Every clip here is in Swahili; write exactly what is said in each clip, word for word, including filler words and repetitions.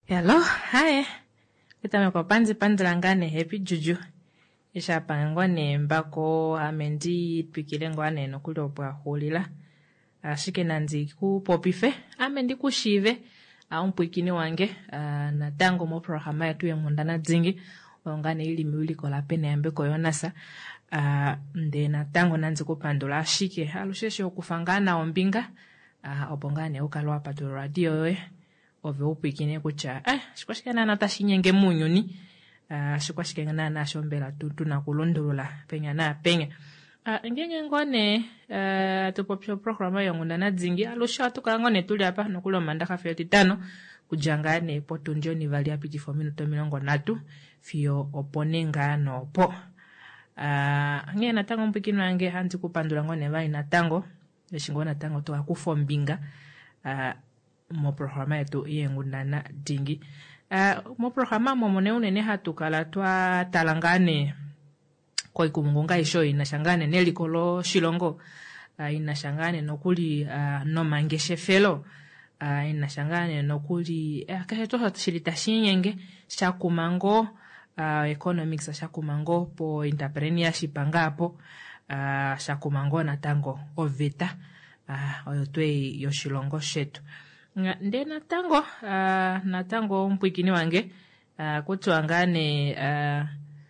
Hello, hi. Kita kwa panzi pandlangane happy juju. Isha pangwane mbako amendi pikilengwane no kulopwa holila. Ashike nanzi ku popife, amendi kushive aumpwikini wange uh, na tango mo programa yetu ya mundana dzingi ongane ili miuli kola pene yambe koyonasa uh, nde na tango nanzi kupandula ashike alusheshe okufangana ombinga uh, obongane ukalwa patu radio yoe ove upikine kucha eh shikwashikana na tashinyenge munyuni uh, shikwashikana na shombela tutu na kulundulula penya na penya uh, ngenge ngone uh, tupopyo programa ya mundana dzingi alusha tukangone tuli hapa nokulo mandaka fifty tano kujangane poto njoni valia piti for minuto milongo natu fio oponenga no po uh, nge na tango mpikino ange hanzi kupandula ngone vai na tango shingona tango to akufo mbinga uh, mo programa yetu yengundana dingi uh, mo programa momone unene hatukala twa talangane koi kumungunga isho inashangane nelikolo shilongo uh, inashangane nokuli uh, no mangeshe felo uh, inashangane nokuli uh, kaheto shilita shinyenge shakumango uh, economics shakumango po entrepreneurship angapo uh, shakumango na tango ovita uh, oyotwe yoshilongo shetu nde na tango uh, na tango mpwikini wange uh, kutuangane uh,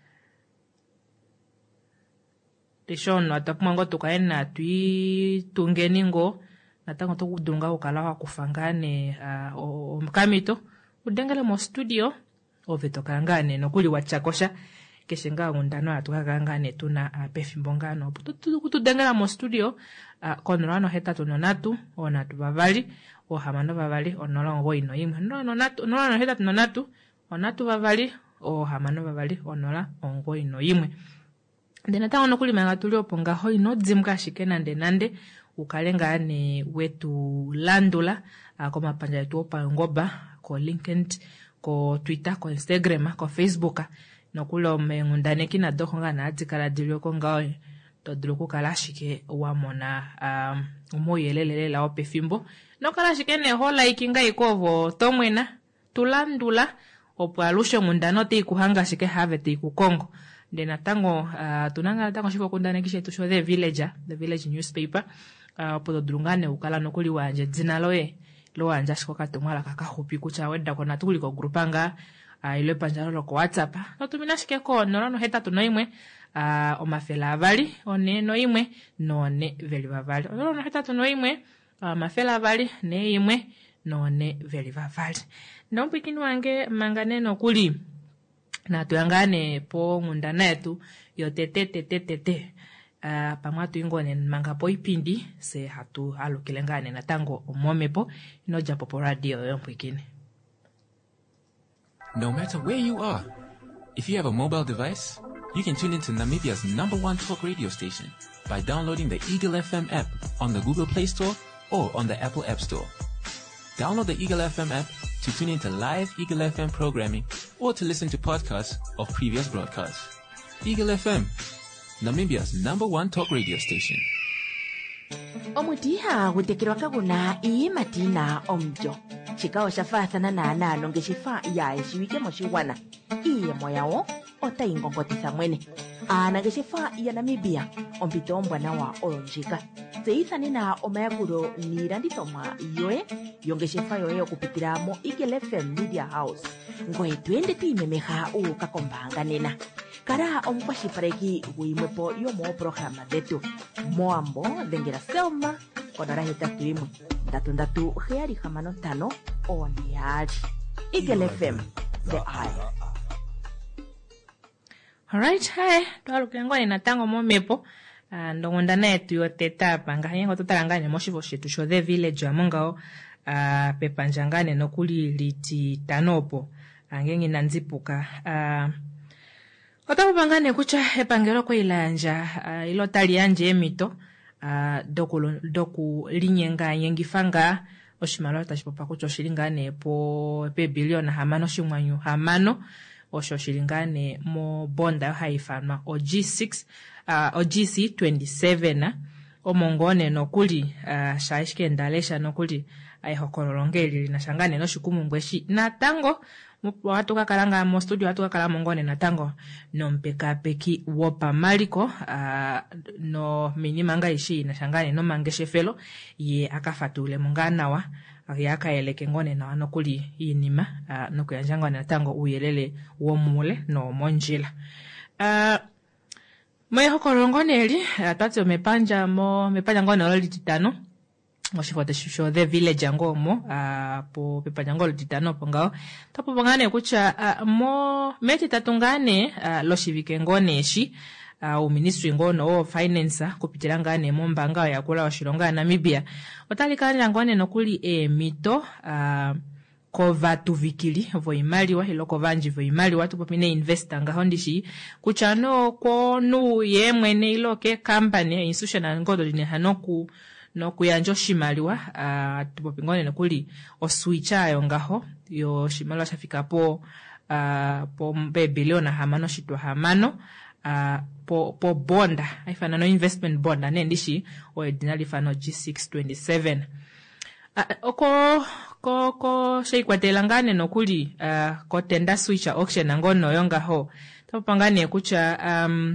tishono atakumango tukaena tui tungeningo na tango to kudunga ukalawa kufangane uh, omkamito udengele mo studio oveto kangane nokuli wachakosha keshenga ngundano atukangane tuna uh, pefimbongano kutudengela mo studio uh, konrano heta tunonatu ona tubavali o hamano bavali onolongo ino imwe no no natu no no heta tunonatu onatu bavali o hamano bavali onola ongo ino imwe ndena tango nokuli manga tulio ponga ho ino dzimka shikena nde nande ukalenga ne wetu landula kwa mapanja yetu opa ngoba ko LinkedIn ko Twitter ko Instagram ko Facebook nokulo mengundane kina dokonga na atikala dilio ko ngawe to diloko kala shike wa mona um umoyelelele la ope fimbo no kala shike ne hola ikinga ikovo tomwena tulandula opo alushe ngundano te kuhanga shike have te ku Kongo ndena tango uh, tunanga tango shiko kundane kishe to show the villager the village newspaper uh, opo dulungane ukala nokuli wanje dzina loe lo wanja shiko katumala kakahupi kucha wenda kona tuli ko grupanga uh, ile panjalo ko WhatsApp no tumina shike ko no no heta tunoimwe uh, omafela avali one no imwe no ne veli vavali no no heta tunoimwe uh, mafela avali ne imwe no ne veli vavali no mpikini wange manganeno kuli na tuyangane po ngundana yetu yotete tete tete uh, pamatu ingone manga po ipindi se hatu alukilengane na tango omomepo inoja popo radio yompikini. No matter where you are, if you have a mobile device, you can tune into Namibia's number one talk radio station by downloading the Eagle F M app on the Google Play Store or on the Apple App Store. Download the Eagle F M app to tune into live Eagle F M programming or to listen to podcasts of previous broadcasts. Eagle F M, Namibia's number one talk radio station. Omutiha gutekirwa kaguna iyi matina omjo. Chikao shafathana na nalo ngeshifa ya eshiwike moshiwana. Iye moyao ota ingongotisa mwene. Ana ngeshifa ya Namibia ompito ombwana wa olonjika. Zeithani na omayakuro niranditoma yoe yongeshefa yoe okupitira mo Eagle F M Media House. Ngoe twende tuimemeha ukakombanga nena. Kara ompashipareki uimwepo yomo programa detu. Moambo dengera selma konara heta tuimwe. Ndatu ndatu heari hamano tano oneari. Eagle F M, the eye. Alright, hi. Tuwalu kilangwa ni natango momepo. Uh, ndongondana yetu yote tapa nga yengo tutalangane moshivo shetu show the village amongao uh, pepanjangane nokuli liti tanopo angengi nanzipuka uh, otapo pangane kucha epangelo kwa ilanja uh, ilo tali anje emito uh, doku, doku linyenga yengifanga oshimalo tashipopa kucho shilingane po pe biliona hamano shimwanyu hamano osho shilingane mo bonda haifanwa o G six uh, o G C twenty-seven omongone nokuli uh, shaishike ndalesha nokuli aihokololongeli linashangane no shukumu mbweshi natango watu kakalanga mo studio watu kakala mongone natango no mpeka peki wopa maliko uh, no minimanga ishi nashangane no mangeshefelo ye akafatule munganawa yaka eleke ngone na nokuli inima uh, no kuyanjanga natango uyelele wo mule no monjila uh, Mwe hokolongoneli atwatse mepanja mo mepanja ngone lo lititano ngoshifote shisho the village ngomo a po pepanja ngolo lititano pongao tapo pongane kucha uh, mo meti tatungane uh, lo shivike ngoneshi uh, u ministry ngono o finance kupitira ngane mo mbanga ya kula wa shilonga Namibia otalikana ngone nokuli e mito uh, kova tuvikili vo imali wa hiloko vanji vo imali watu popine investor nga hondishi kuchano ko nu ye mwene iloke company institution ngodo line hanoku no kuyanjo shimaliwa uh, tupopingone nokuli oswicha ayo ngaho yo shimaliwa shafika po uh, po mbe biliona hamano shitwa hamano uh, po po bonda aifana no investment bonda nendishi o ordinary fano G six twenty-seven uh, oko ko ko sheikwatela ngane nokuli uh, ko tender switcher auction ngono yonga ho tapangane kucha um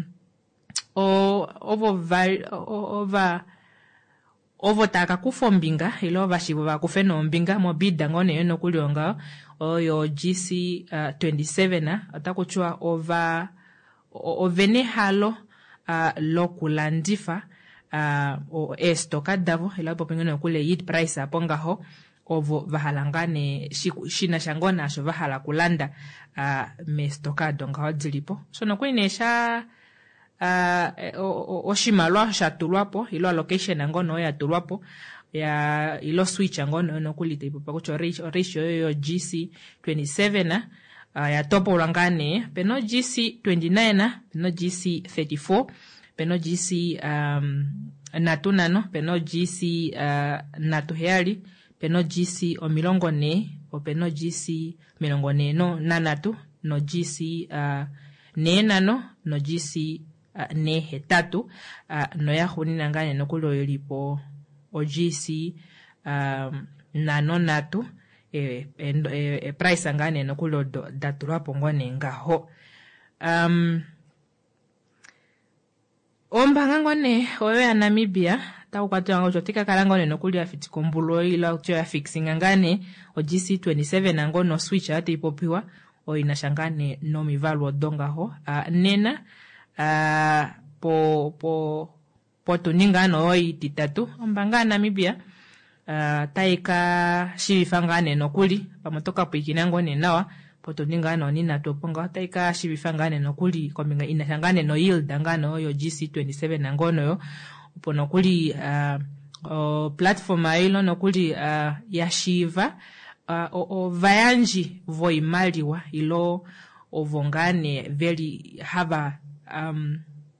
o over over over taka kufombinga ilo bashibo bakufeno mbinga mo bidda ngone yeno kulionga oyo G C twenty-seven atakuchwa over ovene halo uh, lokulandifa uh, o estoka davo ilo popengene kule yit price aponga ho ovo vahalangane shina shangona sho vahala kulanda uh, me stokado nga wadzilipo so no kwinesha uh, oshimalwa shatulwapo ilo allocation ngono ya tulwapo ya ilo switch ngono no kulite ipo pakucho ratio yo G C twenty-seven uh, ya topo ulangane peno G C twenty-nine peno G C thirty-four peno G C um, natunano peno G C uh, natuheali peno G C o milongo ne o peno G C milongo ne no nanatu no G C uh, ne nano no G C uh, ne hetatu uh, no ya hunina ngane no kulo yolipo o G C um, nano natu e, e, e, e price ngane no kulo do, datu lapo ngone ngaho um, ombanga ngone oyo ya Namibia ta kwatu yango jotika kalangone nokuli afiti kombulo ila kyo ya fixing ngane o G C twenty-seven ngono switch ate ipopiwa o inashangane no mivalu odonga ho uh, nena uh, po po po tuninga no oi titatu ombanga Namibia uh, taika shivifangane nokuli pamotoka poikina ngone nawa po tuninga no nina toponga taika shivifangane nokuli kominga inashangane no yield ngano yo G C twenty-seven ngono yo upono kuli uh, o platform ailo nokuli uh, yashiva uh, o, o vayanji voimaliwa ilo ovongane very hava um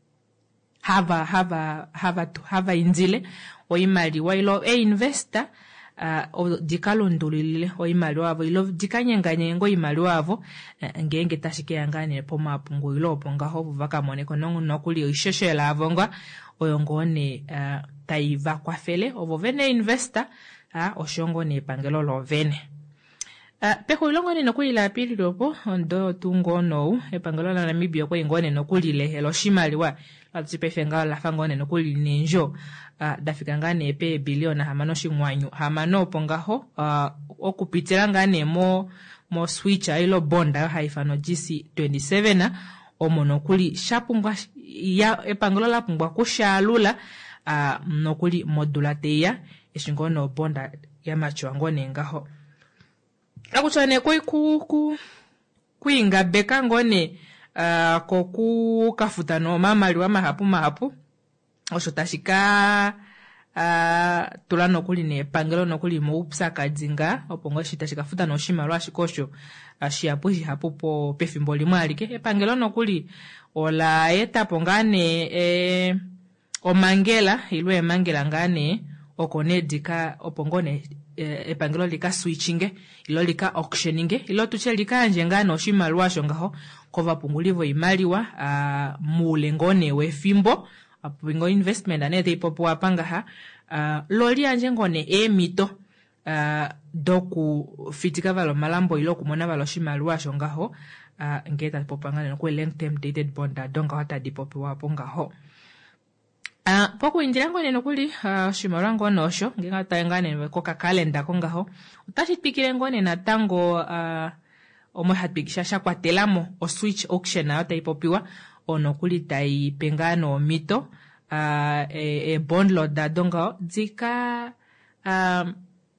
hava hava hava hava inzile oimaliwa ilo e investor uh, o dikalondulile oimaliwa avo ilo dikanyenganye ngo imaliwa avo uh, ngenge tashike yangane poma pungu ilo ponga hovu vakamoneko nongu nokuli isheshela avonga oyongone uh, taiva kwa fele ovo vene investor uh, oshongo ne pangelo lo vene uh, peko ilongo ne nokuli la pili lopo ondo tungo no e pangelo la Namibia kwa ingone nokuli le elo shimaliwa atsipefenga la fangone nokuli nenjo uh, dafikangane pe biliona hamano shingwanyu hamano pongaho uh, okupitira ngane mo mo switch ilo bonda haifano G C twenty-seven omonokuli shapungwa ya epangolo la pungwa kushalula uh, nokuli modulateya eshingono bonda ya macho ngone ngaho akuchane koi ku ku kuinga beka ngone uh, ko ku kafuta no mamali wa mahapu mahapu oshotashika uh, tulano kuli ne pangelo nokuli mo upsa kadzinga opongo shitashika futa no shimalwa shikosho ashiapushi hapo po pefimboli mwalike epangelo nokuli ola eta pongane e omangela ilwe mangela ngane okonedika opongone e, epangelo lika switchinge ilo lika auctioninge ilo tuche lika njengana oshimalwa shongaho kova pungulivo imaliwa a mulengone we fimbo apingo investment ane te ipopo apanga ha uh, loli anje ngone e mito uh, doku fitika valo malambo ilo kumona valo shimalua shongaho uh, ngeta popangane no long term dated bond donga hata dipopo waponga ho uh, poku indirango neno kuli uh, shimarango nosho ngenga tayangane koka calendar konga ho utashipikire ngone na tango uh, omo hatbikisha shakwatelamo o switch auction na hata ipopiwa ono kuli tai pengano mito uh, e, e bond load donga zika um,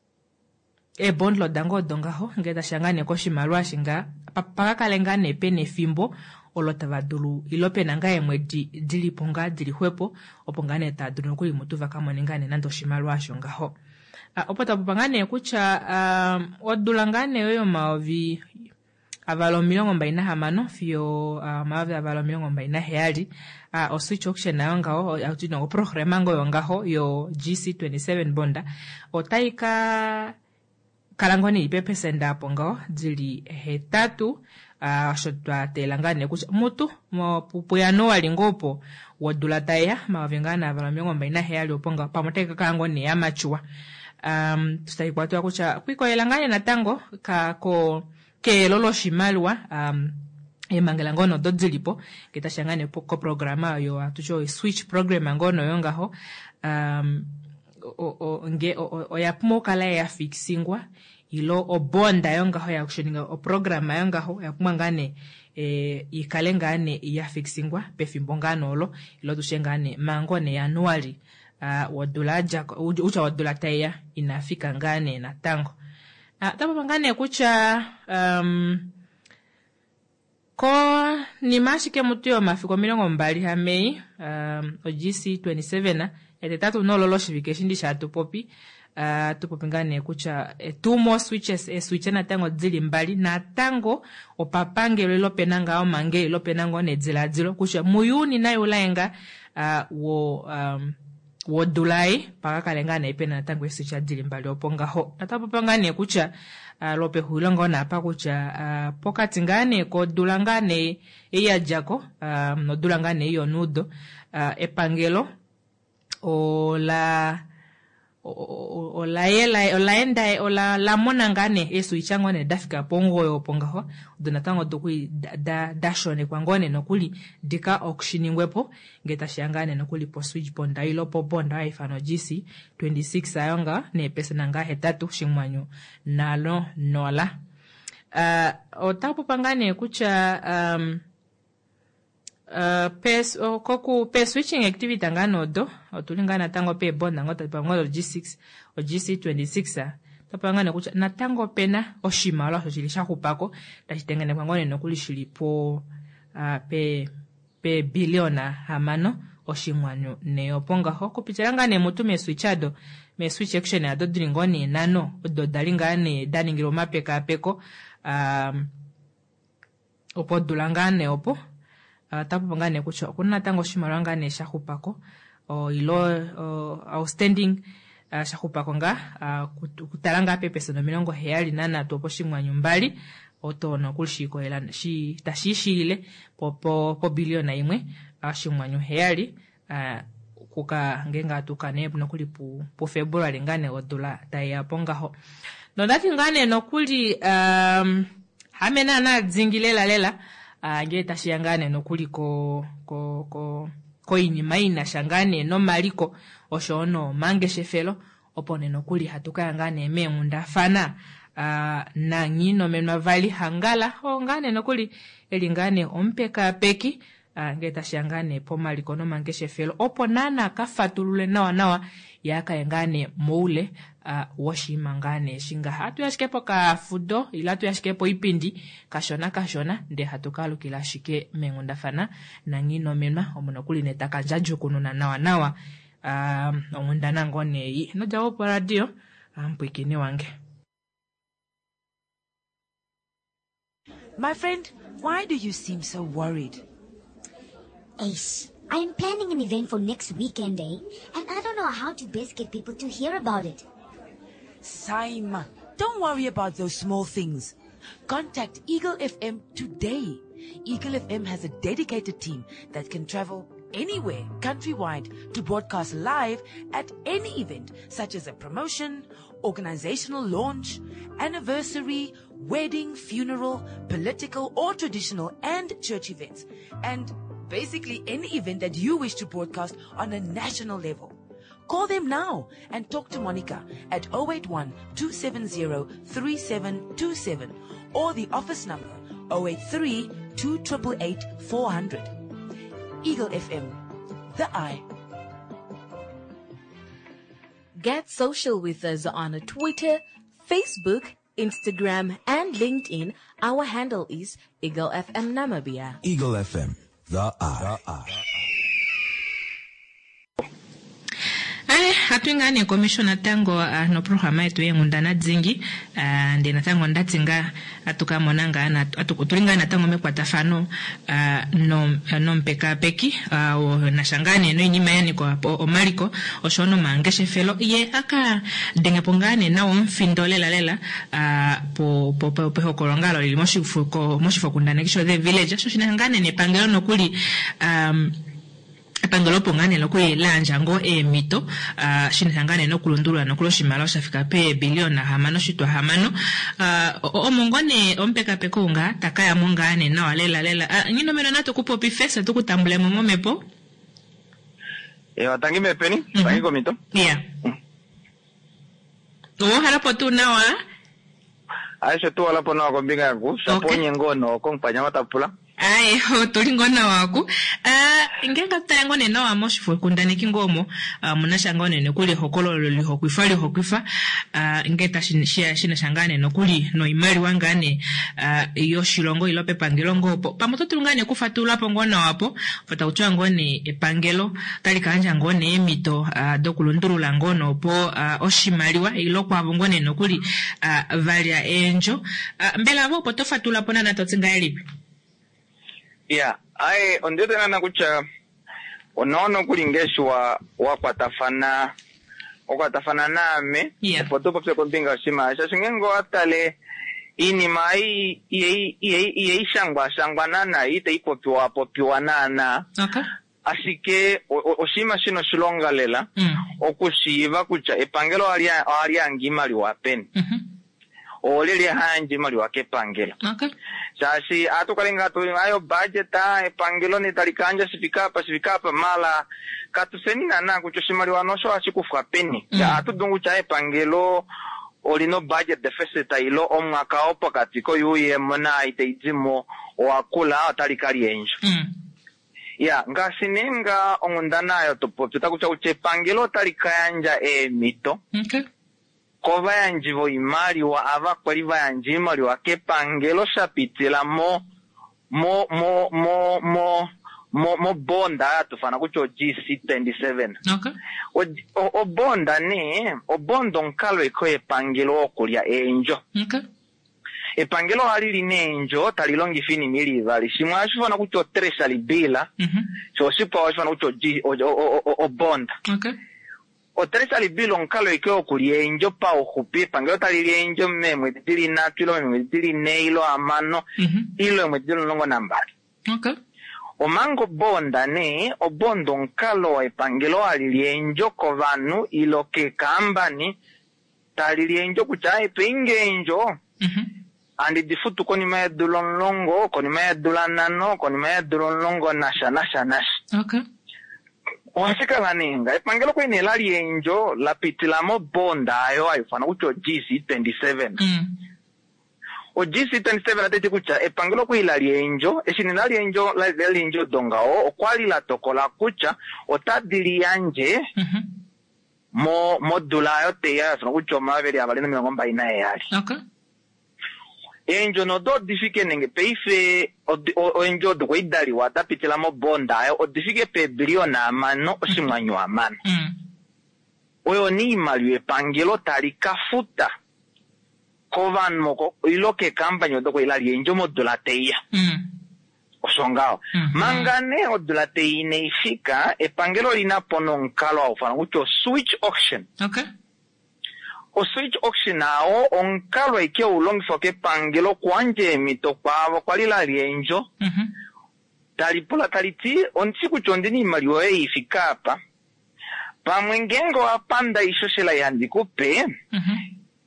e bond load dango donga ho ngeta shangane ko shimalwa shinga paka kalengane pene fimbo olota vadulu ilope nanga emwe di dili ponga dili hwepo opongane ta dulu kuli mutuva kama ningane nando shimalwa shonga ho uh, opota popangane kucha um, odulangane yoyo maovi avalo milongo mbaina hamano fio uh, mavi avalo milongo mbaina heali uh, o switch auction na yonga ho autino o programa ngo yonga ho yo G C twenty-seven bonda o taika kalangoni ipepe senda ponga zili hetatu uh, shotwa telangane kucha mutu mo pupuyano walingopo wodula taya mavingana avalo milongo mbaina heali oponga pamoteka kalangoni ya machua um tutaikwatua kucha kwiko elangane na tango kako ke lolo shimalwa um emangela ngono dodzilipo kitashangane ko programa yo atucho switch program ngono yonga ho um o o nge o, o yapumo kala ya fixingwa ilo o bonda yonga ho ya kushininga o programa yonga ho yakumangane e ikalengane ya fixingwa pefimbongano lo ilo tushengane mangone annually uh, wadulaja ucha wadulataya inafika ngane na tango Uh, tapa pangane kucha um, ko ni mashike mutuyo mafiko milongo mbali hamei um, o G C twenty-seven na ete tatu nololo shivikeshindi sha tupopi uh, tupopingane kucha e, two more switches e switchena tango dzili mbali na tango opapange lelo penanga o mange lelo penango ne dzila dzilo kucha muyuni nayo ulaenga uh, wo um, wodulai paka kalengane ipena tangu switcha dzili mbali oponga ho natapopangane kucha uh, lope hulongo na pa kucha uh, pokatingane ko dulangane iya jako um, no dulangane iyo nudo uh, epangelo o la o, o, o la ela o la enda o la la monangane esu ichangone dafika pongo yo ponga ho donatango dokui da, da dashone kwangone nokuli dika auctioningwepo ngeta shangane nokuli po switch bonda ilo po bonda ifano G C twenty-six ayonga ne pesa nanga hetatu shimwanyo nalo nola uh, otapo pangane kucha um Uh, pes o koku pe switching activity ngano do otulingana tango pe bonda ngota pango G six o G C twenty-six a tapangana kucha na tango pena oshimala so chilisha kupako tachitengene kwangone nokulishili po uh, pe pe biliona hamano oshimwanyo ne oponga ho kupichanga ne mutume switchado me switch action ya do dringoni nano do dalingane daningiro mapeka peko um opodulangane opo Uh, tapu pangane kucho kuna tango shimarangane shakupako o ilo o, outstanding uh, shakupako nga uh, kutalanga pepe sono milongo heali nana topo shimwa nyumbali oto no kulshiko ela shi tashishile po po, po biliona imwe uh, shimwa nyu heali uh, kuka ngenga tukane no kuli pu, pu February ngane odula taya ponga ho no dati ngane no kuli um, hamena na zingilela lela Uh, ngeta shangane no kuliko ko ko ko inimaina shangane no maliko oshono mange shefelo opone no kuli hatuka ngane memunda fana uh, na ngino menwa vali hangala ho ngane no kuli elingane ompeka peki uh, ngeta shangane po maliko no mange shefelo oponana kafatulule nawa nawa yaka engane moule uh, washi mangane shinga hatu yashikepo ka fudo ilatu yashikepo ipindi kashona kashona nde hatukalu kila shike mengunda fana na ngino menwa omonokuli netaka njaju kununa nawa nawa um, omunda nangone yi no jawo pa radio ampwikini wange. My friend, why do you seem so worried? Ace, I am planning an event for next weekend, eh? And I don't know how to best get people to hear about it. Saima, don't worry about those small things. Contact Eagle F M today. Eagle F M has a dedicated team that can travel anywhere countrywide to broadcast live at any event such as a promotion, organizational launch, anniversary, wedding, funeral, political or traditional and church events, and basically any event that you wish to broadcast on a national level. Call them now and talk to Monica at zero eight one, two seven zero, three seven two seven or the office number zero eight three, two eight eight, four zero zero. Eagle F M, the eye. Get social with us on Twitter, Facebook, Instagram, and LinkedIn. Our handle is Eagle F M Namibia. Eagle F M, the eye. The eye. Ale hatuingane commissioner tango uh, no programa yetu yengundana dzingi uh, ndena tango ndatinga atuka monanga na atukutulinga na tango mekwata fano uh, no no mpeka peki uh, na shangane no inyima yani kwa omaliko oshono mangeshe felo ye aka denga pongane na mfindo lela lela uh, po po po po kolongalo limoshi fuko moshi fokundana kisho the village so shinangane ne pangelo no kuli um pangelo pongane lokwe lanja ngo e mito uh, shinangane no kulundulwa no kuloshimala shafika pe biliona hamano shitwa hamano uh, o mongone ompeka pekunga takaya mongane na walela lela uh, ngino meno nato kupopi fesa tukutambule momomepo e watangi mepeni mm -hmm. Tangi komito yeah mm. O harapo tu nawa aisha tu wala pona ko binga ku saponye ngono ko mpanya matapula ai ho tulingona waku ah ingenga tangone no amoshifo kundane kingomo uh, munashangane no kuli hokololo liho kwifali hokwifa uh, ingeta shina shina shangane no kuli no imali wangane uh, iyo shilongo ilope pangilongo pamoto tulungane kufatula pongona wapo fata uchangone epangelo tali kanja ngone emito uh, dokulundurula ngono po uh, oshimaliwa ilokwa bongone no kuli uh, valia enjo uh, mbela vopo tofatula pona na totsinga elipi. Yeah, ai ondete na kucha onono kulingeshwa wakwatafana okwatafana name yeah. Poto popse kontinga shima shasingengo atale ini mai ye ye ye shangwa shangwa nana ite ipopiwa popiwa nana okay asike oshima shino shilonga lela mm. Okushiva kucha epangelo alia alia ngima liwapeni mhm mm olele hanje mali wake pangelo okay sasi atukalenga tu ayo budget a pangelo ni talikanja sifikapa sifikapa mala katusemina na kuchoshimali wanosho asikufa peni mm. Ya atudungu cha pangelo olino budget de festa ilo omwaka opo katiko yuye mona iteizimo wakula atalikali enjo mm. Ya ngasinenga ongundana yo topo tutakucha uche pangelo talikanja e mito okay kova yanjivo imali wa ava kwaliva yanjimali wa kepangelo shapitila mo mo mo mo mo mo mo bonda tufana kucho G C twenty-seven okay o, o, o bonda ni o bondo nkalo eko epangelo okulia enjo okay epangelo halili nenjo talilongi fini milivali shimwa ashifana kucho tresha libila mhm mm so sipa ashifana kucho G o, o, o, o, o bonda okay o teresa libilo nkalo ikyo kulienjo pa okupi pangelo talienjo memwe dili na kilo memwe dili neilo amano mhm mm ilo memwe dili longo nambali okay o mango bonda ne o bondo nkalo e pangelo alilienjo kovanu ilo ke kambani talilienjo kuchai pingenjo mhm mm andi difutu koni mae dulonlongo koni mae dulanano koni mae dulonlongo nasha nasha nasha okay Wasika laninga, epangelo kwa inelali enjo, lapitilamo bonda ayo ayufana ucho G C twenty-seven. Mm. O G C twenty-seven atete kucha, epangelo kwa ilali enjo, eshinilali enjo, lali enjo dongao, o kwali la tokola kucha, o tadili yanje, mhm mo, mo dulayo teya, suna ucho maweli avalina milongomba inae yali. okay Enjo no do difike nenge peife o, o, o enjo do kwa idali wata pitila mo bonda ayo o difike pe biliona amano o simwanyo amano mm. Oyo ni imali e pangelo tali kafuta kovan moko iloke kampanyo do kwa ilali enjo mo dolateia mm. Osongao mm -hmm. Mangane o dolatei neifika e pangelo lina pono nkalo au fana ucho switch auction okay o switch auction nao onkalo ikyo ulongi foke pangelo kwanje mito kwavo kwa lila lienjo mhm mm talipula taliti onsiku chondini imaliwa ifikapa pamwe ngengo apanda ishoshela yandikupe Mhm.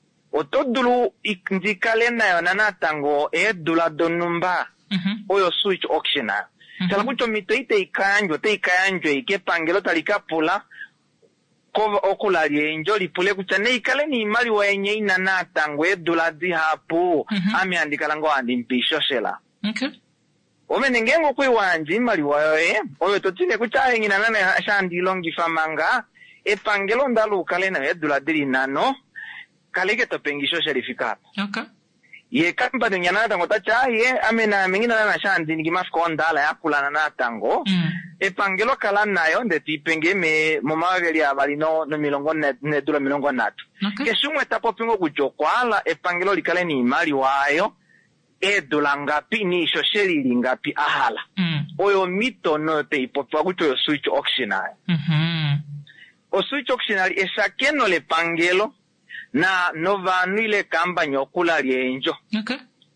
otodulu ndikale nayo nanatango edula donumba Mhm. oyo switch auction chala kucho mito ite ikanjo te ikanjo ike pangelo talikapula ko okulali enjo lipule kuchane ikale ni imali wa enye inanatango edula di hapo ami andikala ngo andimpisho shela. Okay. Ome nengengo kwe wanji imali wa yoe oyo totine kucha engina nane shandi longi famanga e pangelo ndalu kale na edula diri nano kaleke topengisho sherifikata. Okay. Ye kamba de nyana tango tacha ye amena mengina na shandi ni gimafko ndala ya kula na tango Mm. e pangelo kala nayo ndeti penge me momaveli abali no no milongo ne, ne dula milongo natu. Okay. Kesumwe tapo pingo kujokwala e pangelo likale ni imali wayo e dula ngapi ni shosheli ngapi ahala. Mm. Oyo mito no te ipopwa kucho yo switch auctionary. Mhm. O switch auctionary esakeno le pangelo na nova nuile kamba nyokula lienjo. Okay.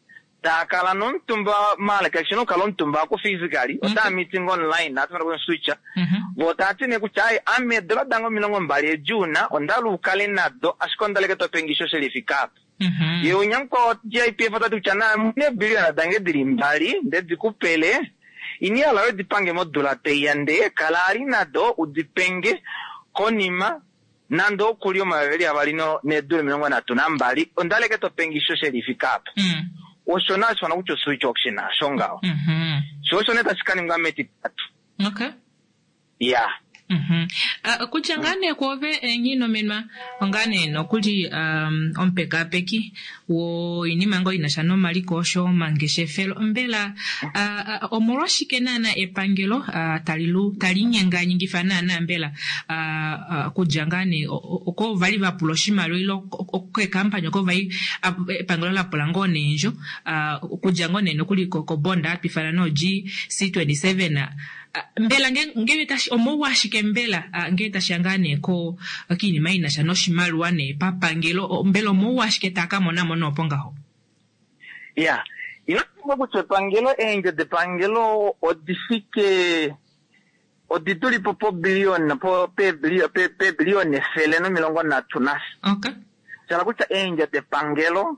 Ta kala non tumba mala kakshino kalon tumba ko physically o ta meeting online na tuna ko switcha Mhm. vota tine ku chai ame dra dango milongo mbali juna ondalu kalena do askonda le to pengisho certificate Mhm. ye unyanko J I P fota tu chana ne biliona dange dirimbali de dikupele ini ala we dipange modula te yande kalari na do udipenge konima nando kulio maveli abalino ne dure milongo na tunambali ondale ke to pengisho certificate. Mm. Oshona shona ucho switch auction na shonga. Mhm. So neta sikani ngameti tatu. Okay. Yeah. Mhm. Uh, kuchangane kove enyino menma ongane no kuli um ompeka peki wo inimango inashano maliko sho mangeshe felo mbela uh, uh, omoroshike nana epangelo uh, talilu talinyenga nyingi fanana mbela uh, uh, kujangane oko vali va puloshima lo okwe kampanya ko vai epangelo la polangone njo uh, kujangone no kuli ko bonda pifana no G C twenty-seven uh, mbela ngebe tashi omowashike mbela uh, ngeta shangane ko akini maina shano shimaruane papa ngelo mbela omowashike takamona mono pongaho. Yeah. Ino kwa kucho pangelo enje de pangelo odifike odituli popo bilion po pe bilion pe pe bilion fele no milongo na tunas. Okay. Chala kucha enje de pangelo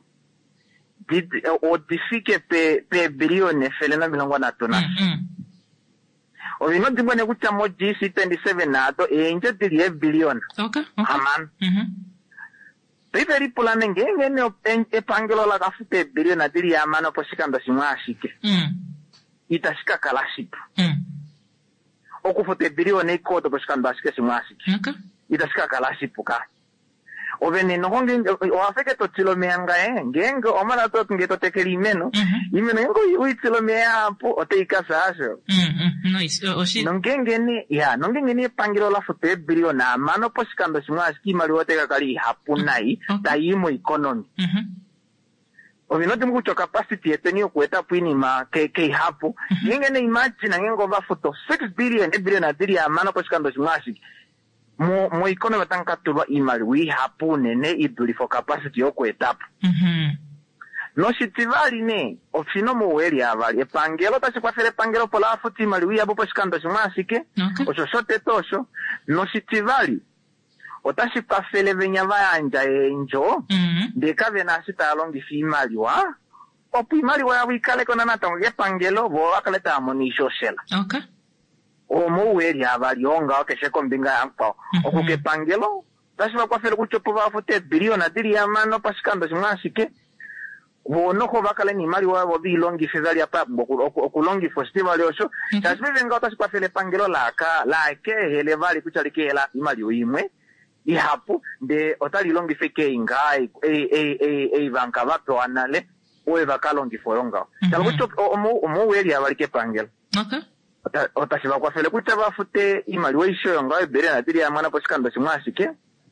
did odifike pe pe bilion fele no milongo na tunas. Mm -hmm. Ovino dibone kucha mo G C twenty-seven na to enje de billion. Okay. Okay. Aman. Mhm. Piperi pulane ngenge ne e pangelo la kafute billion na diri ya mano poshikanda simwashike. Mm. Itashika kalashipu. Mm. Okufute billion e koto poshikanda shike simwashike. Okay. Itashika kalashipu ka. Oveni no honge wafeke to chilomeanga eh ngenge omana to ngeto tekeli meno. Imeno ngo uitilomea hapo oteika sasho. Mhm. Nice. Oshi. Nongenge ni ya nongenge ni pangelo la fute billion na mano poshikanda simwashike mali woteka kali hapunai taimo economy. Mhm. Ovinote mucho capacity etenio kueta pwini ma ke ke hapo. Ngenge ne imagine ngengo va foto six billion e billion adiri ya mano poshikanda simwashike. Mo mo ikono batanga tuba imali wi hapune ne iduli for capacity yoko etapu. Mhm. No sitivali ne ofino mo weli avali e pangelo tachi kwa fere pangelo pola futi imali wi abo poshikanda simwashike. Okay. Ocho sote tosho no sitivali otashi kwa fele venya vayanja enjo. Mhm. Deka vena sita alongi fi imali wa opu imali wa wikale kona natango ge pangelo bo wakaleta amonisho shela. Okay. O mo weli avali onga okeshe kombinga yankpa okuke pangelo tashi kwa fele kuchopo va fote billion adiri ya mano pasikando simwashike wono ko bakale ni mali wa bo bilongi fezali apa okulongi festival yosho tashi venga tashi kwa fele pangelo la ka la ke hele vali kuchalike la imali uimwe ihapu de otali longi feke ingai e e e e banka vato anale o vakalongi foronga talucho omo omo weli abalike pangelo. Okay. Ota otashiba kwa fele kuchaba fute imali wa isho ngai bere na diri ya mwana posikando simwashike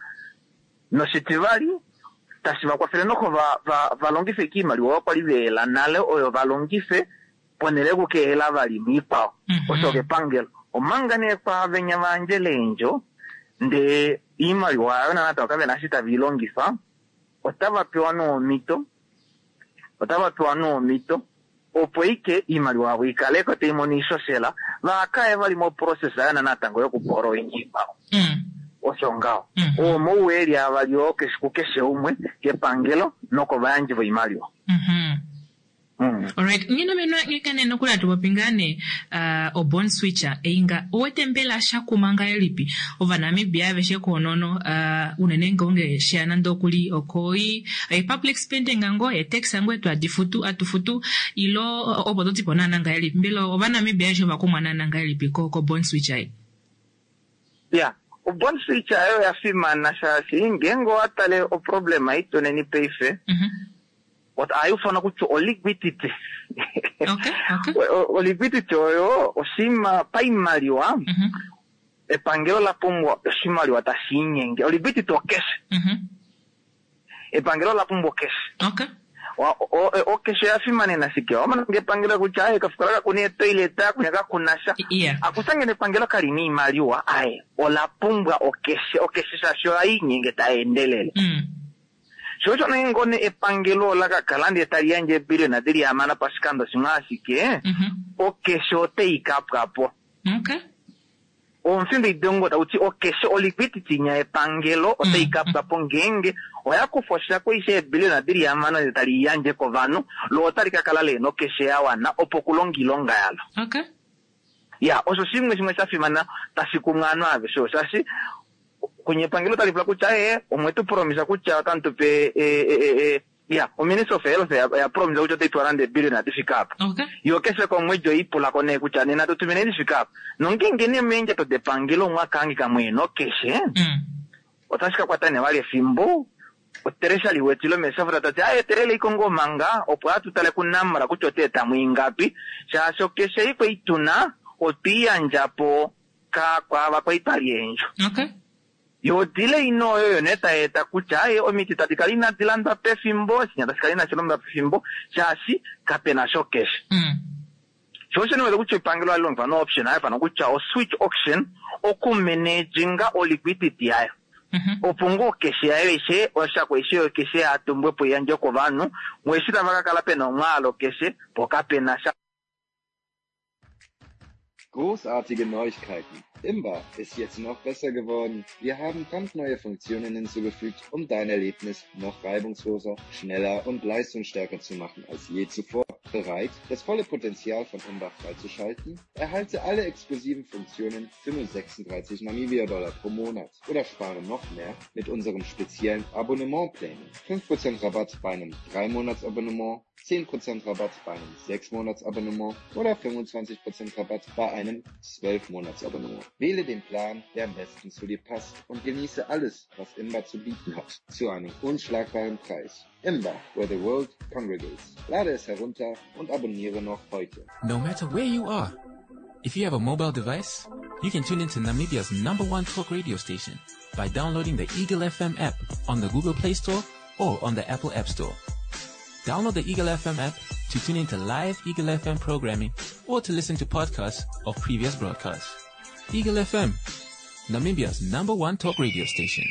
no sitivali tashiba kwa fele noko va va valongi feke imali wa kwa livela nale oyo valongi fe ponele kuke hela vali mipa osoke pangelo omangane kwa venya vanjelenjo nde imali wayo na natoka vena sita vilongifa otava pewa no mito otava pewa no mito opoike imaliwa wikaleko teimoniso sela vakae vali mo process yana natango yo kuporo inyimao mm osongao mm o mo weri avalio ke sikukeshe umwe ke pangelo noko vanje vo imalio mhm mm. Alright, ngino menwa ngekane nokula tubapingane uh, o bond switcher einga owetembela shakumanga elipi ova Namibia veshe konono uh, unenenga unge shiana ndokuli okoi e public spending ngo e tax ngo etu adifutu atufutu ilo obodo tipona nanga elipi mbelo ova Namibia veshe bakumana nanga elipi ko ko bond switcher yeah o bond switcher ayo yafima na shasi ngengo atale o problema ito neni peife mhm what ayo fana kucho o liquidity okay okay o, o liquidity oyo osima paimaliwa mhm e pangelo la pombo osimaliwa tasinyenge o liquidity o cash mhm e pangelo la pombo cash okay o o o cash ya fimane na sikio ama nge pangelo kuchaye kafukara kuni toilet kunyaka kunasha yeah akusange ne pangelo kalini maliwa ai o la pombo o cash o cash sa sho ai nyenge taendelele mm Socho ngone epangelo la kalande tarianje bile na diri amana paskando singasi ke mhm o kesho te ikapapo okay o mfindi dongo ta uti o kesho o liquidity nya epangelo o te ikapapo ngenge o yakufosha ko ise bile na diri amana tarianje ko vanu lo tarika kalale no keshe awana opokulongilonga yalo okay ya oso simwe simwe safimana tasikungano ave so sasi kwenye pangelo talipla kuchae omwetu promisa kucha tanto pe eh eh eh ya o ministro felo se ya promisa kucha te tuarande billion certificate okay yo kese ko mwejo ipola kone kucha nena to tumene certificate nonginge ne menja to de pangelo mwakangi kamwe no keshe mm otashika kwatane wale fimbo oteresha liwetilo mesafra tati aye terele ikongo manga opwa tutale kunamara kuchoteta mwingapi cha sokeshe iko ituna opia njapo ka kwa bakwa italienjo okay yo dile ino yo neta eta kuchae omiti tatikalina dilanda pe fimbo sinya tatikalina chilomba pe fimbo chasi kapena showcase mm shoshe no kucho pangelo along pa no option ai pa no kucha o switch auction o ku managinga o liquidity ayo mhm opungo keshe ayo ishe o sha ko ishe keshe atumbwe po yanje ko vanu mweshita vaka kala pena ngalo keshe po kapena sha. Großartige Neuigkeiten. Imba ist jetzt noch besser geworden. Wir haben brandneue Funktionen hinzugefügt, um dein Erlebnis noch reibungsloser, schneller und leistungsstärker zu machen als je zuvor. Bereit, das volle Potenzial von Imba freizuschalten? Erhalte alle exklusiven Funktionen für nur sechsunddreißig Namibia-Dollar pro Monat oder spare noch mehr mit unseren speziellen Abonnementplänen. fünf Prozent Rabatt bei einem drei Monats Abonnement, zehn Prozent Rabatt bei einem sechs Monats Abonnement oder fünfundzwanzig Prozent Rabatt bei einem zwölf Monats Abonnement. Wähle den Plan, der am besten zu dir passt und genieße alles, was Imba zu bieten hat, zu einem unschlagbaren Preis. Imba, where the world congregates. Lade es herunter und abonniere noch heute. No matter where you are, if you have a mobile device, you can tune into Namibia's number one talk radio station by downloading the Eagle F M app on the Google Play Store or on the Apple App Store. Download the Eagle F M app to tune into live Eagle F M programming or to listen to podcasts of previous broadcasts. Eagle F M, Namibia's number one talk radio station.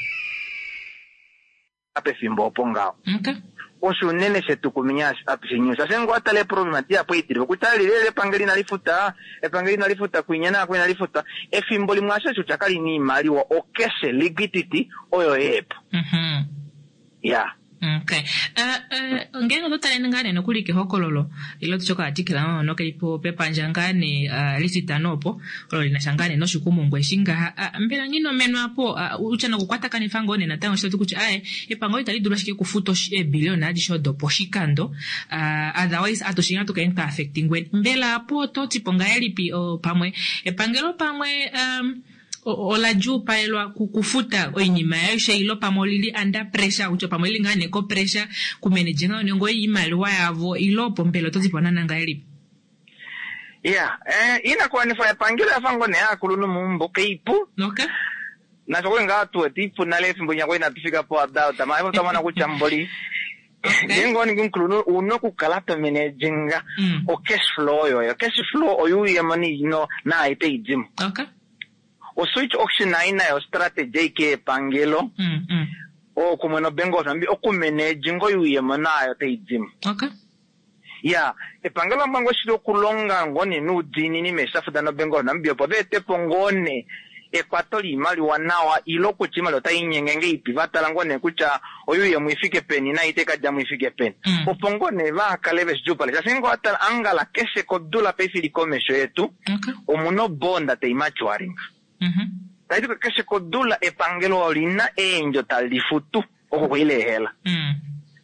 Ape fimbo pongao. okay Osu nene se tukuminya apisinyo. Sasa ngo atale problema tia po itiri. Kutali lele pangeli na lifuta, e pangeli na lifuta kuinyana kwa na lifuta. E fimbo limwasha chuchakali ni mali wa okese liquidity oyo epo. mhm Yeah. okay uh uh ngengo totale ngane no kulike hokololo ilo tsoka atikila no kalipo pepa njangane uh, lisitanopo olo linashangane no shukumu ngweshinga uh, mbela ngino meno hapo uh, uchana kukwata kanifango ne natango shoto kuchi ae epango itali durashike kufuto e bilioni adi shodo poshikando uh, otherwise atoshinga to kaenta affecting when mbela hapo to tiponga elipi o pamwe epangelo pamwe um o la juu paelwa kukufuta oinyima yaisha ilo pamolili under pressure ucho pamolili ngane ko pressure kumenejenga ngo imaliwa yavo ilo pompelo tozipona nanga eli Yeah, eh ina kwa nifanya pangela fango ne akulunu mumbo keipu. okay Na sokwe ngatu etipu na lefi mbonya kwa inatufika po adao tama hivyo tama na kuchamboli. Jengo ni kunkulunu uno kukalata menejinga mm. o cash flow yo. Cash flow oyu ya mani ino na ite ijim. okay O switch auction na ina yo strategy ke pangelo. mm mm O kumweno bengo sambi o kumenejingo yu ya mana yo te ijim. okay ya epangelo mango shiro kulonga ngone nudini ni mesafu dano bengo na mbio pobete pongone ekwatori mali wanawa iloko chima lota inyengenge ipivata langone kucha oyu ya muifike peni na iteka jamu ifike peni mm. opongone va kaleve jupale jasingo ata angala kese kodula pesi likomesho yetu okay. omuno bonda te imacho waringa mhm mm taito kese kodula epangelo olina enjo talifutu oko ile hela mm.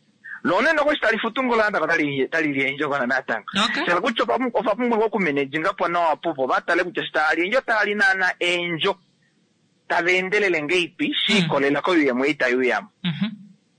lone no kwesta lifutungo la anda batali tali enjo kana natanga okay. sela kucho pamu ofa pamu ko manage ngapo na apopo batale kucho stali enjo tali nana enjo tavendele lengeipi siko le la ko ya muita yuyam mhm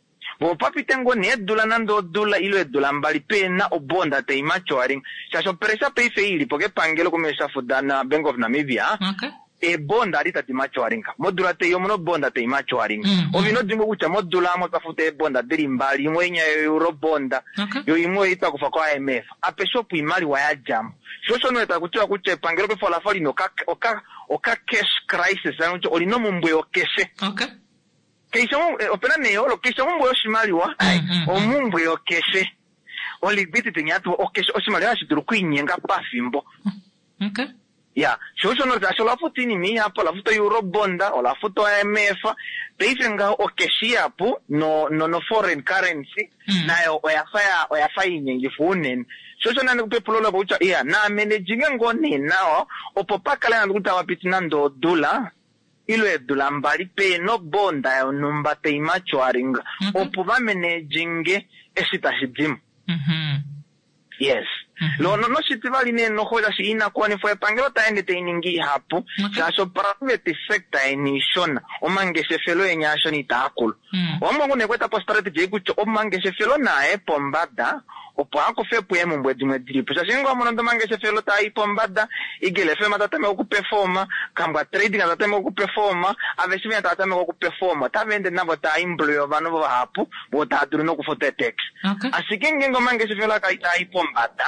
bo papi tengo ne dula nando dula ilo dula mbali pena obonda te imacho aring sa sorpresa pe feili porque pangelo come sa fudana Bank of Namibia okay. e bonda alita ti macho aringa modula te yo mono bonda te macho aringa mm -hmm. ovino dingo kucha modula mo ka fute bonda diri mbali mwenya euro bonda okay. yo imwe ita kufa kwa I M F apesho pu imali wa ya jam shosho no eta kucha kucha pangelo pe fola fali no ka oka oka cash crisis ancho olino mumbwe okese okay keisha opera neo lo keisha mumbwe oshimali wa ai mm -hmm. o mumbwe okese oli biti tenyatu okese oshimali wa shiduru kwinyenga pafimbo okay ya shosho no ta shola futi ni mi hapo la futo euro bonda o la futo I M F peisenga okeshia pu no no no foreign currency mm. nayo oyafaya oyafaya nyingi funen shosho na kupepulo la bucha ya na managing ngoni nao opopaka la nguta wapiti nando dola ilo e dola mbali pe no bonda ya numba te imacho aringa mm -hmm. opuva managing esita hidim mhm yes mm-hmm. lo no no sitivali ne no hoja si ina kwani fue pangelo ta ende te iningi hapo okay. sa so private sector eni shona o mange se felo enya shoni takul mm. o mongo ne kweta po strategy kucho o mange se felo na e pombada o po ako fe po emo mbwe dimwe drip sa singo mo ndo mange se felo ta i pombada igele fe mata tame ku performa kamba trading ata tame ku performa avesi meta tame ku performa ta vende na bota imblo vano va hapo bota duru no ku fote tax okay. asikenge ngo mange se felo ka i pombada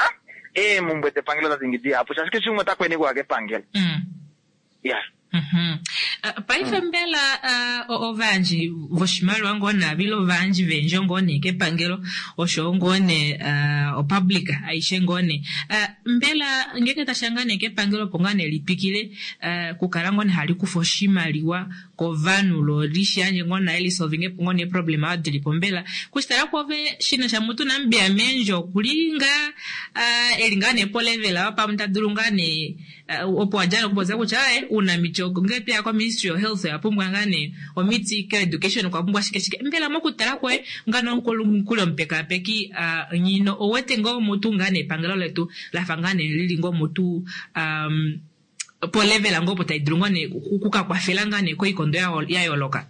e mumbwe te pangelo ta tingidi hapo sasa ke sumo ta kweni kwa ke pangelo mm yeah mhm uh, paife mbela uh, ovanji voshimali wangu na bilo vanji venjo ngone ke pangelo osho ngone uh, o public aishe ngone uh, mbela ngeke tashangane ke pangelo pongane lipikile uh, kukarangone hali kufoshimaliwa ko vanulo lishanje ngona eli solving ngone problem adili pombela kustara kwove shina sha mutu na mbia menjo kulinga uh, elingane po level apa mtadurungane uh, opo ajana kuboza kuchae una michogo ngete ya kwa Ministry of Health ya pumwangane o miti care education kwa pumwa shike shike mbela mo kutara kwe ngano nkolo nkulo mpeka peki uh, nyino owete ngo mutu ngane pangalo letu la fangane lili ngo mutu um po level ngo pota idrungane kuka kwa felangane ko ikondo ya ya yoloka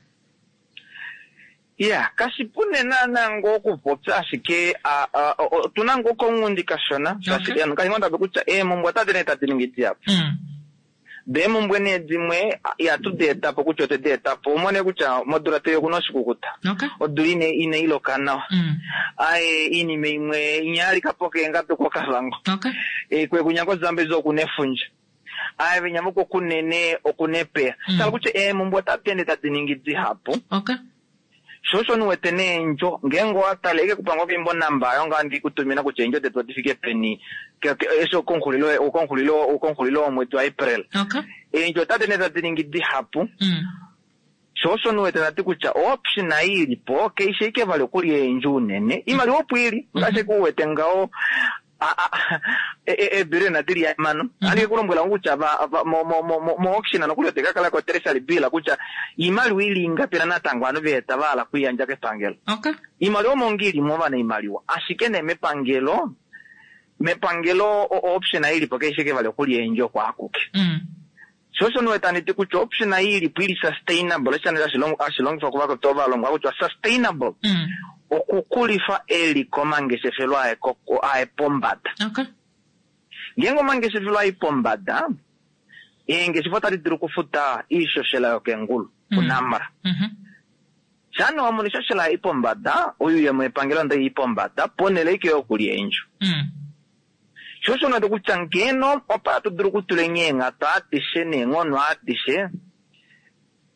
yeah kasipune nana ngo kupotsa shike a uh, uh, uh, tunango ko ngundi kashona kasi okay. Nka ngonda bekucha e mumbwata deneta diningiti hapo mm. Demo mbwene dimwe ya tu data po kucho te data po mone kucha modula te kuno shikukuta okay. Odurine ine ilo kana mm. Ai ini meimwe inyali kapoke ngato kwa kalango okay. E kwe kunyango zambe zo kunefunja ai venyamuko kunene okunepe mm. Sala kuche e mumbwata tende tatiningizi hapo okay. Shosho nuwetene njo ngengo ataleke kupangwa kimbo namba yonga ndi kutumina kuchenjo de certificate peni eso konkulilo o konkulilo o konkulilo mwetu April okay enjo tatene tatiningidi hapo mm. Shosho nuwetene ati kucha option na ili po keisheke vale kuri enjo nene imali opwili ngase kuwete ngao e e bire na diri ya mano ali kulombela ngucha ba mo mo mo mo auction na kulo teka kala ko teresa libila kucha imali wili ngapira na tangwano beta bala kuyanja ke pangelo okay imali omongiri mo bana imali wa ashikene me pangelo me pangelo option ili porque shike vale kuli enjo kwa akuke mm soso no etani tikucha option ili pili sustainable chana shilong ashilong fa kwa to balo ngwa sustainable mm okukulifa eli komange sefelwa e koko a e pombada okay ngengo mange sefelwa e pombada enge sifota lidru kufuta isho shela yoke ngulu kunamara mhm chano amunisha shela e pombada oyu ya mwepangela nda e pombada ponele ike okuli enjo mm shosho na dokuchangeno opa tudru kutulenye ngata atishe ne ngono atishe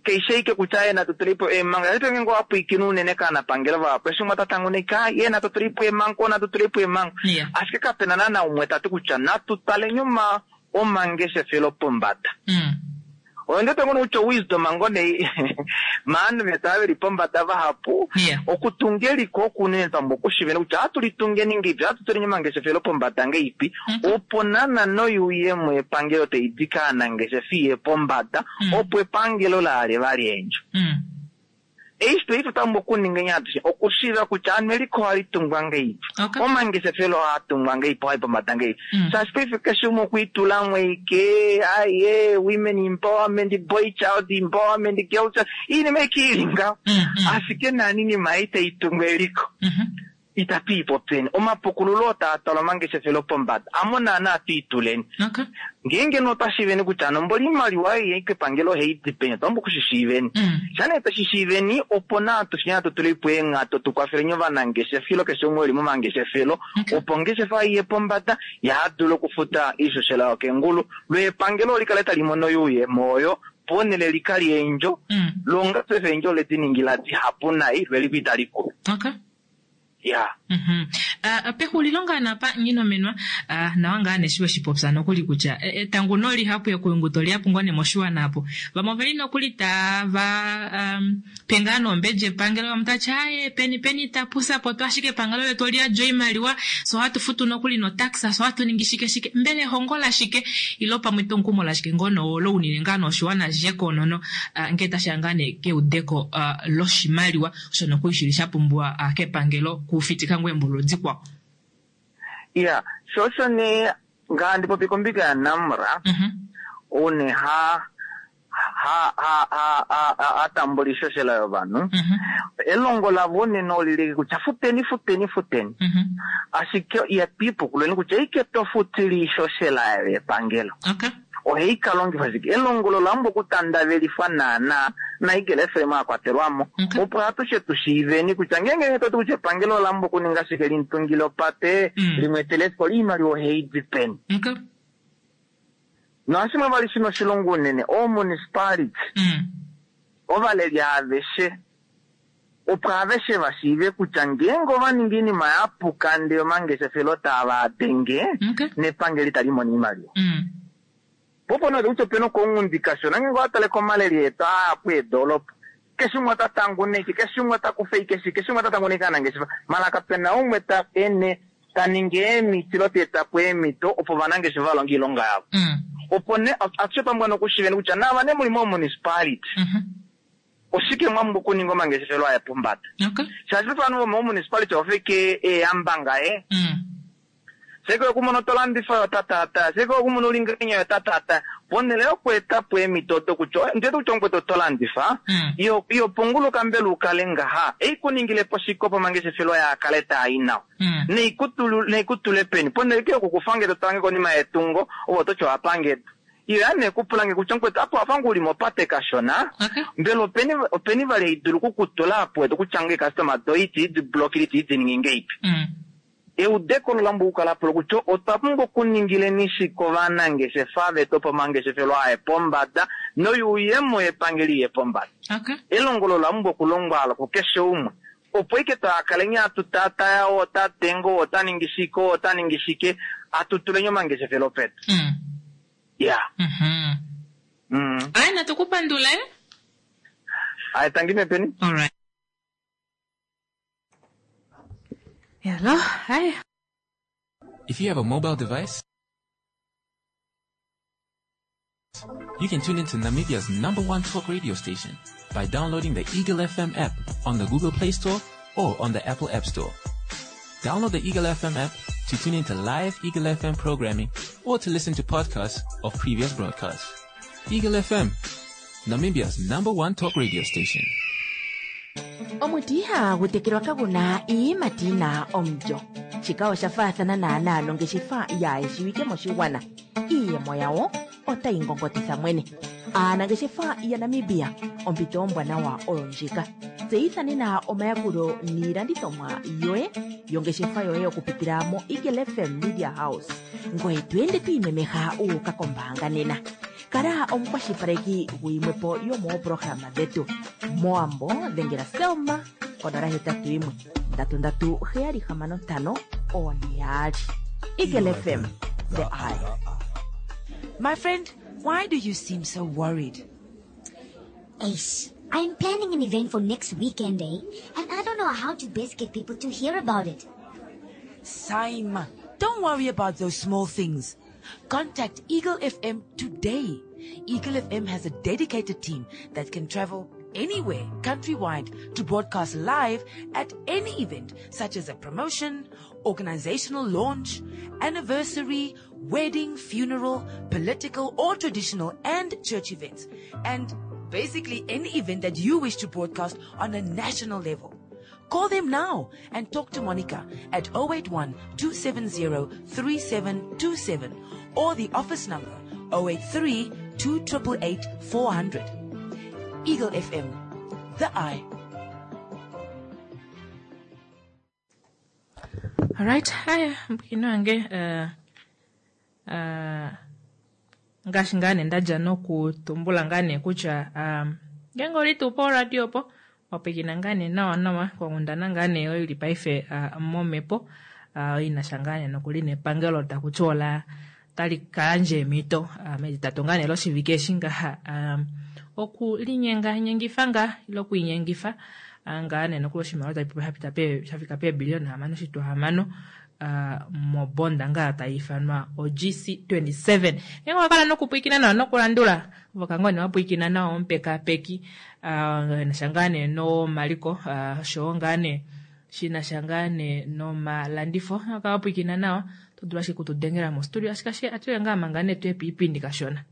keisheike kuchaye na tutripo e manga ito ngo apu ikinu nene kana pangela va presu mata tangu ne ka ye na tutripo e mango na tutripo e mango aske ka penana na umweta tukucha na tutale nyuma o mangese felo pombata mm. Wende tengo ucho wisdom mangone manu metawe ripombata va hapo yeah. Okutungeli ko kunene tambo kushivena ucha aturitunge ningi vya tuturi mangese felo pombata ngeipi mm-hmm. Oponana no yuye mwe pangelo te idika na ngese fie pombata mm. Opwe pangelo la are vari enjo mm. Eisto ifu tambo kuninga nyatu okushira kucha Ameriko hari tungwanga ipi okay. Omangese felo ha tungwanga ipi hai pombata ngeipi mm. Sa spifu keshumo kuitula mweke aye women empowerment boy child empowerment girl child ini mekiringa mm -hmm. Asike nani ni maite itungweliko mm -hmm. Itapipo peni oma pokululota atalo mangese felo pombata amona na titulen okay. Ngenge nota shiveni kuchano mboli mali wai yeke pangelo hei dipenya tombo kushiveni mm. Chane ta shiveni oponato shinyato tulipuye ngato tukwafirenyo vanangese filo kesho mweli mumangese filo okay. Opongese fa iye pombata ya hadulo kufuta iso shela wake ngulu lwe pangelo likaleta limono yuye moyo ponele likali enjo mm. Longa tefe enjo letiningilati hapuna iwe libitaliko okay. Yeah. Mhm. Uh, pe hulilonga na pa ngino menwa uh, na wanga aneshiwe shipopsa no kuli kucha e, e, tangu noli hapo ya kuyungutoli hapo ngone moshua napo vamaveli no kulita va um, pengano mbeje pangelo wa mtachaye peni peni tapusa poto ashike pangalo le tolia joy maliwa so hatu futu no kuli no taxa so hatu ningishike shike mbele hongola shike ilopa mwito nkumo la shike ngono lo unilengano shuana jeko nono uh, ngeta shangane ke udeko uh, lo shimaliwa so no kuishirisha pumbua uh, ke pangelo kufitika ngwembulo dzikwa yeah so so ne ngandi popi kombika namra mhm one ha ha ha ha ha atambulisho shela yobanu mhm elongo la vone no lile kuchafuteni futeni futeni mhm asike ya people kuleni kuchaike to futilisho shela ya pangelo okay Ohei kalongi faziki elongolo lambo kutanda veli fanana na igele frema kwa terwamo okay. Opo hatu she tushiveni kuchangenge neto tukuche pangelo lambo kuninga shikeli ntungilo pate mm. Limwetelesko lima li ohei dipeni okay. No asima vali shino shilongo nene o municipality mm. Ovale ya aveshe Opo aveshe vasive kuchangengo vaningini mayapu kande omangese filota avadenge okay. Ne pangeli talimo ni mario mm. Popo no ducho peno con indicación nango atale con malerieta pwe dolop kesumwa tatangune kesumwa takufeike kesumwa tatangune kana ngesi malaka pena umeta ene taninge mi tiloteta pwe mito opo vanange shivalo ngilonga yabo mm. Opone atsepa mbano kushiveni kuchana vane muri mo municipality mhm osike mwambo kuningo mangesi felo ya pombata okay chaje pano mo municipality ofeke e ambanga eh mm. Seko kumono tolandi fa tatata seko kumono linganya tatata ponele okweta pwe mitoto kucho ndeto chongweto tolandi fa mm. Iyo iyo pongulo kambelu kalenga ha e kuningile posiko pa mangese felo ya kaleta aina mm. Ne ikutulu ne ikutule peni ponele ke kukufange to tange koni maetungo oboto cho apange Irane kupulange kuchongweto apo afanguli mopate kashona okay. Mbelo peni peni vale idulu kukutola pwe to kuchange customer doiti de blockiti tiningenge mm. E udeko lambu kala prokucho otapungo kuningile nishi kovana ngese fave topo mangese felo ae pombada no yuyemo e pangeli e pombada okay. Elongolo lambu kulongala kukesho umu opoike ta akalenya tutata ya ota tengo ota ningishiko ota ningishike atutulenyo mangese felo pet mm. Yeah mhm mm. Ay natukupa ndule ay tangime peni alright Hello, hi. If you have a mobile device, you can tune into Namibia's number one talk radio station by downloading the Eagle F M app on the Google Play Store or on the Apple App Store. Download the Eagle F M app to tune into live Eagle F M programming or to listen to podcasts of previous broadcasts. Eagle F M, Namibia's number one talk radio station. Omutiha gutekirwa kabuna ii matina omjo chikao shafathana na analo ngeshifa ya ishiwike moshiwana iye moyao ota ingongotisa mwene ana ngeshifa ya Namibia ompito mbwana wa olonjika zeithani na omayakuro niranditomwa yoe yongeshifa yoe okupitiramo Eagle F M Media House ngoe twende tuimemeha ukakombanga nena kara omukwashipareki wimwepo yomo programa dhetu moambo dhengela selma konora hetatu imwe ndatu ndatu heyali hamano ntano oneyali. Eagle F M, the eye. My friend, why do you seem so worried? Ace, I'm planning an event for next weekend, eh? And I don't know how to best get people to hear about it. Saima, don't worry about those small things. Contact Eagle F M today. Eagle F M has a dedicated team that can travel anywhere countrywide to broadcast live at any event, such as a promotion, organizational launch, anniversary, wedding, funeral, political or traditional and church events, and basically any event that you wish to broadcast on a national level. Call them now and talk to Monica at zero eight one, two seven zero, three seven two seven or the office number zero eight three, two eight eight, four hundred. Eagle F M, the eye. Alright, haya mpino ange uh, uh, ngashingane ndaja no kutumbula ngane kucha um, gengo litu po radio po wapekina ngane nawa nawa kwa undana ngane yo ili paife uh, momepo uh, inashangane no kuline pangelo takuchola tali kanje mito uh, meditatongane lo civication um, oku linyenga nyengifanga ilo kuinyengifa angane no kulo shimaro ta hapita pe chafika pe bilioni hamano shitu hamano uh, mobonda nga taifanwa o G C twenty-seven yengo wakala no kupikina na no kulandula vakangone wapuikina na ompeka peki uh, nashangane no maliko uh, shongane shina shangane no malandifo akawapuikina nao tudulashi kutudengera mo studio ashikashi atuyenga mangane tu epipindi kashona.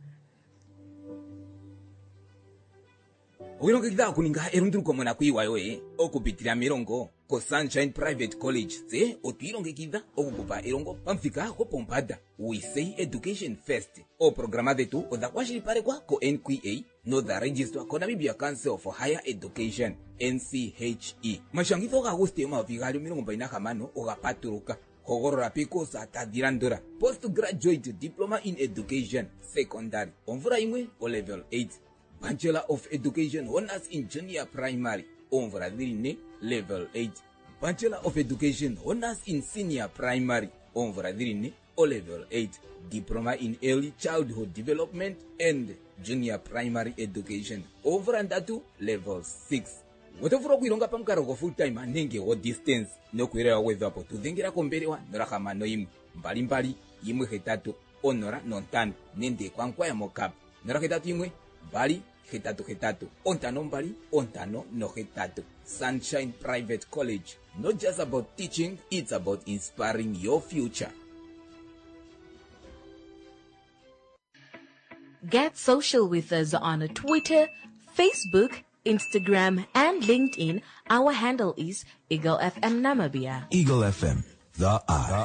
Okirongo kitha kuninga erunduruko mwana kuiwayo e okupitira mirongo ko Sunshine Private College se otuirongo kitha okukupa erongo pamfika ko pompada we say education first o programa detu oda kwashiri pare kwa ko N Q A no da register ko Namibia Council for Higher Education N C H E mashangito ga guste ma vigario mirongo baina kamano ogapaturuka Hogorora piko sa tadirandora postgraduate diploma in education secondary onvura imwe o level eight Bachelor of Education Honors in Junior Primary, onvura dirine level eight. Bachelor of Education Honors in Senior Primary, onvura dirine o level eight. Diploma in Early Childhood Development and Junior Primary Education, onvura ndatu level six. Wotofuro kuironga pamkaro ko full time anenge o distance no kuirewa wevapo tudhengira komberewa norakama no imwe mbali mbali imwe hetatu onora nontano nende kwankwa ya mokap nora hetatu imwe mbali hetatu hetatu ontano mbali ontano no hetatu. Sunshine Private College, not just about teaching, it's about inspiring your future. Get social with us on Twitter, Facebook, Instagram, and LinkedIn. Our handle is Eagle F M Namibia. Eagle F M, the eye.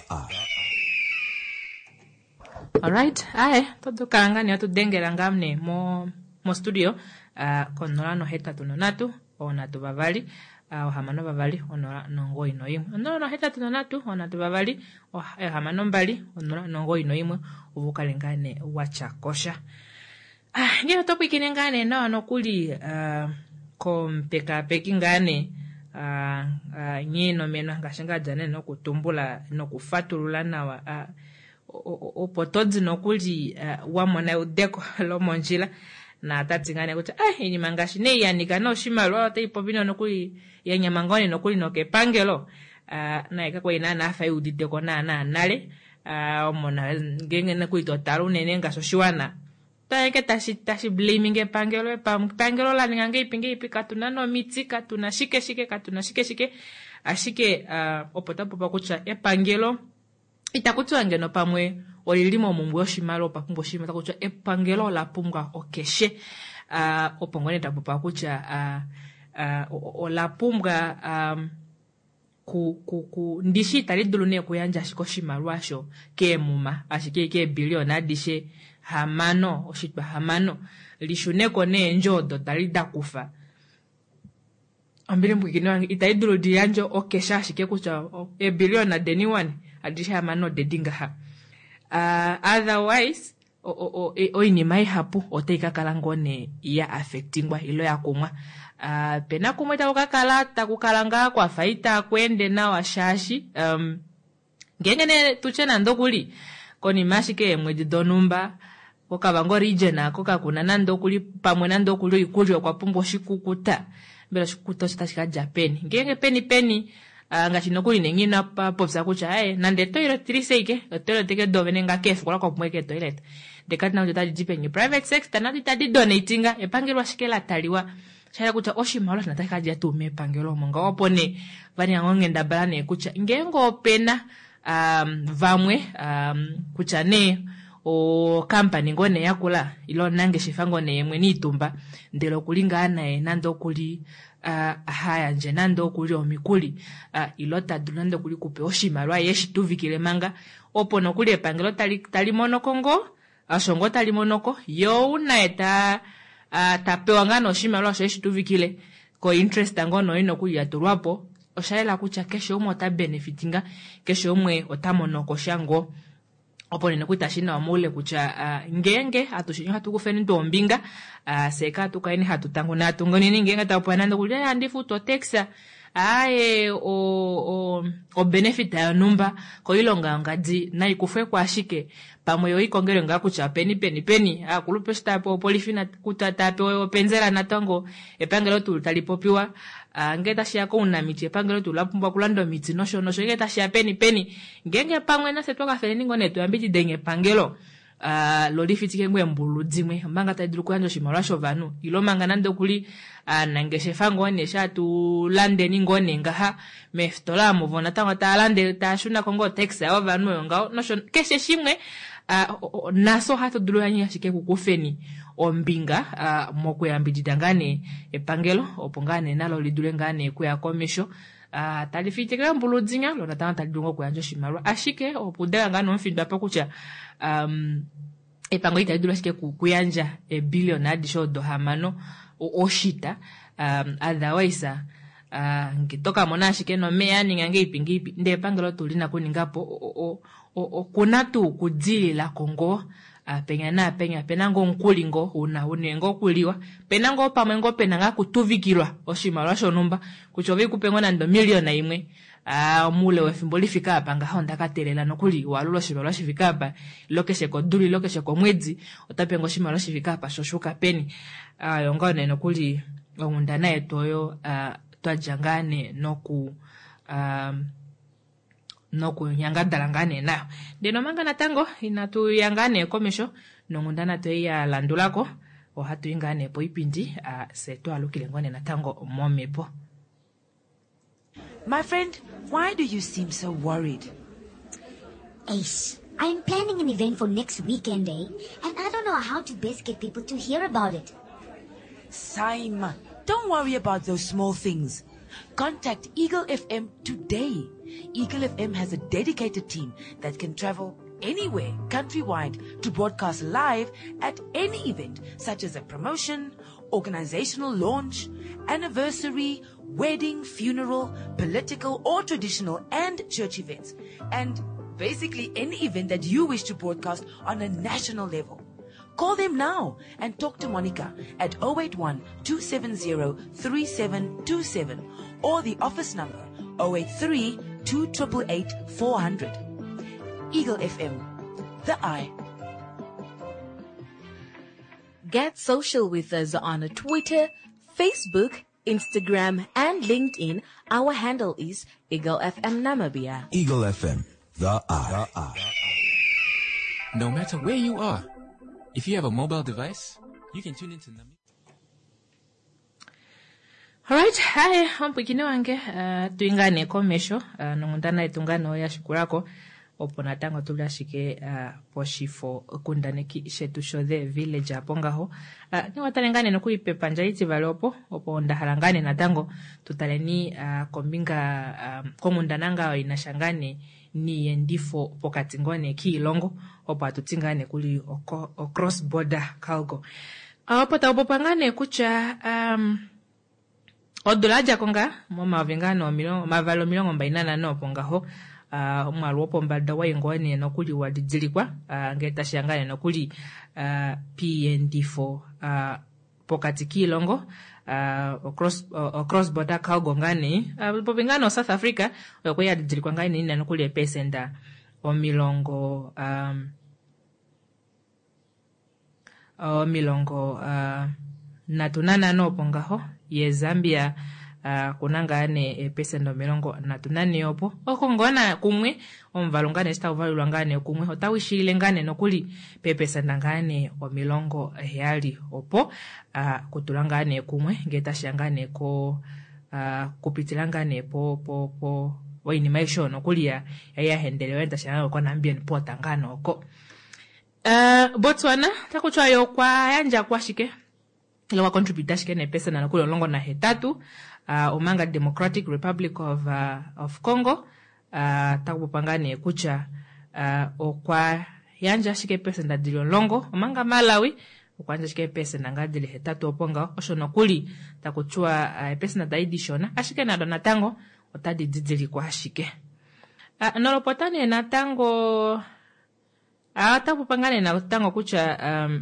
Alright, aye, todo karangani atu dengera ngamne mo mo studio uh, konora no heta tunonatu ona tubavali uh, hamano bavali onora nongo ino imwe onora no heta tunonatu ona tubavali oh, eh, hamano mbali onora nongo ino imwe ubukalengane wachakosha. Ah, ngero topikine ngane no no kuli uh, kompeka pekingane uh, uh, nyino mena ngashinga jane no kutumbula no kufatulula nawa uh, opotodzi no kuli uh, wamona udeko lo monjila na tatingane kuti ah ini mangashi ne yanika no shimalo ataipo bino no kuli yanyamangone no kuli no kepangelo uh, na ikako ina na fa udide ko na na nale uh, omona ngenge na kuito taru nene ngaso shiwana taike tashi tashi blaming epangelo epam pangelo la ngange ipinge ipikatuna no mitsi katuna shike shike katuna shike shike ashike uh, opotapo pakucha epangelo itakutwa ngeno pamwe olilimo mumbu yoshimalo pakumbo shima takucha epangelo la punga okeshe uh, opongone tapo pakucha uh, uh, o la punga um, ku ku ku ndishi talidulune kuyanja shiko shimalwasho ke muma ashike ke biliona dishe hamano oshitwa hamano lishuneko ne njodo dalida kufa ambile mbukino itaidulu dianjo okesha shike kucha e biliona deni one adisha hamano dedinga ha uh, otherwise o o o inima ihapu oteikakala ngone ya affectingwa ilo ya kumwa. Uh, pena kumwe takukakala takukalanga kwa faita kwende na washashi um ngengene tuchena ndokuli koni mashike mwedi donumba koka bango region akoka kuna nandokuli pamwe nandokuli ikulyo kwa pumbo shikukuta mbela shikukuta chitashika Japan ngenge peni peni uh, ngashinokuli nengina pa popsa kucha eh nande toilet triseike toilet teke dovenenga kefu kola kwa pumweke toilet dekati na utata jipenye private sector na utata donatinga epangirwa shikela taliwa chaya kucha oshimalo tunataka je tume pangelo monga opone vani angongenda balane kucha ngengo pena um vamwe um kucha ne o company ngone yakula ilo nange shifango ne yemwe ni tumba ndelo kulingana e nando kuli uh, haya nje nando kuli omikuli uh, ilo tadulando kuli kupe oshimalwa yeshi tuvikile manga opono kuli epangelo tali tali monokongo ashongo tali monoko yo una eta uh, tapewa ngano oshimalwa yeshi tuvikile ko interest ngono ino kuli yatulwapo oshaela kucha kesho umwe ota benefitinga kesho umwe otamonoko shango opo nene kuitashina wamule kucha uh, ngenge atushinyo hatukufeni ndombinga uh, seka tukaini hatutangu na tungoni ngenge tapuanando kulia andifu to teksa ae o o o benefit ya numba ko ilonga ngadi na ikufwe kwa shike pamoyo ikongere ngakucha peni peni peni a kulupe stapo polifina kutatape openzera natango epangelo tutalipopiwa uh, ngeta shako una miti epangelo tulapumba kulando miti nosho nosho ngeta shia peni peni ngenge pamwe na setwa feni ngone to ambiti denge pangelo uh, lolifitike ngwe mbulu dzimwe mbanga tadilu kwanjo shimarasho vanu ilo manga nando kuli uh, nangeshe fango ne shatu lande ningone ngaha meftola muvona tanga ta lande ta shuna kongo texa wa vanu ngao nosho keshe shimwe uh, naso hato duluanya shike kukufeni ombinga uh, moko yambididangane epangelo opongane nalo lidulengane kuya komisho uh, talifitikira mbuludzinya lona tanga talidungo kuyanjo shimarwa ashike opudela ngano mfindwa pakucha um epango itadula shike kuyanja e billion adisho do hamano o oshita um otherwise uh ngitoka mona shike no meya ningange ipingipi nde pangelo tulina kuningapo o o, o, o kunatu kudzili la Kongo uh, penya na penya penango nkulingo una unengo kuliwa penango pamengo penanga kutuvikirwa oshimalwa shonumba kuchovi kupengo na ndo miliona imwe ah uh, mule wefimbo fika hapa nga honda katelela nokuli walulo shimalwa shifika hapa loke sheko duli loke sheko mwezi otapengo shimalwa shifika hapa shoshuka peni ah uh, yongone nokuli ngunda naye toyo ah uh, twajangane noku um noku yangadalangane nayo deno manga natango inatu yangane komesho nongundana to ya landulako o hatu ingane po ipindi a uh, seto alukile ngone natango momepo. My friend, why do you seem so worried? Ace, I'm planning an event for next weekend, eh? And I don't know how to best get people to hear about it. Saima, don't worry about those small things. Contact Eagle F M today. Eagle F M has a dedicated team that can travel anywhere countrywide to broadcast live at any event, such as a promotion, organizational launch, anniversary, wedding, funeral, political or traditional and church events, and basically any event that you wish to broadcast on a national level. Call them now and talk to Monica at zero eight one, two seven zero, three seven two seven or the office number zero eight three, two eight eight, eight four zero zero. Eagle F M, the eye. Get social with us on Twitter, Facebook, Instagram, and LinkedIn. Our handle is Eagle F M Namibia. Eagle F M, the eye. The eye. No matter where you are, if you have a mobile device, you can tune into Namibia. Alright, hai, hampikine wange, uh, tuingane komesho, uh, nungundana itungano ya shukurako, opona tango tulashike, uh, poshifo, kundaneki, shetu shode, village, apongaho, uh, ni watalengane nukui pepanja iti valopo, opo ndahalangane na tango, tutaleni, uh, kombinga, um, komundananga wa inashangane, ni endifo pokatingone ki ilongo, opo atutingane kuli oko, o cross border cargo. Uh, opo ta opopangane kucha, um, odulaja konga mo mavengano milongo mavalo milongo mbainana no ponga ho uh, mwalo opombada wa ingone nokuli wadidzilikwa uh, ngeta shangane nokuli uh, P N D four uh, pokati kilongo uh, cross uh, cross border cargo ngani uh, popingano South Africa kwa yadidzilikwa ngani nina nokuli epesenda omilongo um o milongo uh, natunana no pongaho ye Zambia uh, kunangane e pesendo milongo natunani yopo okongona kumwe omvalungane sta uvalulangane kumwe otawishile ngane nokuli pepesa ndangane o milongo yali opo uh, kutulangane kumwe ngeta shangane ko uh, kupitilangane po po po wainimaisho nokuli ya ya hendelewe nta shangane ko nambien potangano oko Uh, Botswana takuchwa yo kwa yanja kwa shike ilo wa contribute shike ne pesa na nakule longo na hetatu uh, Omanga Democratic Republic of uh, of Congo uh, takupangane kucha uh, okwa yanja shike pesa na dilo longo Omanga Malawi okwanja shike pesa na ngadile hetatu oponga osho nakuli takuchwa uh, pesa na daidi shona ashike na donatango otadi didili kwa shike uh, nolopotane na tango ata kupangane na tango kucha um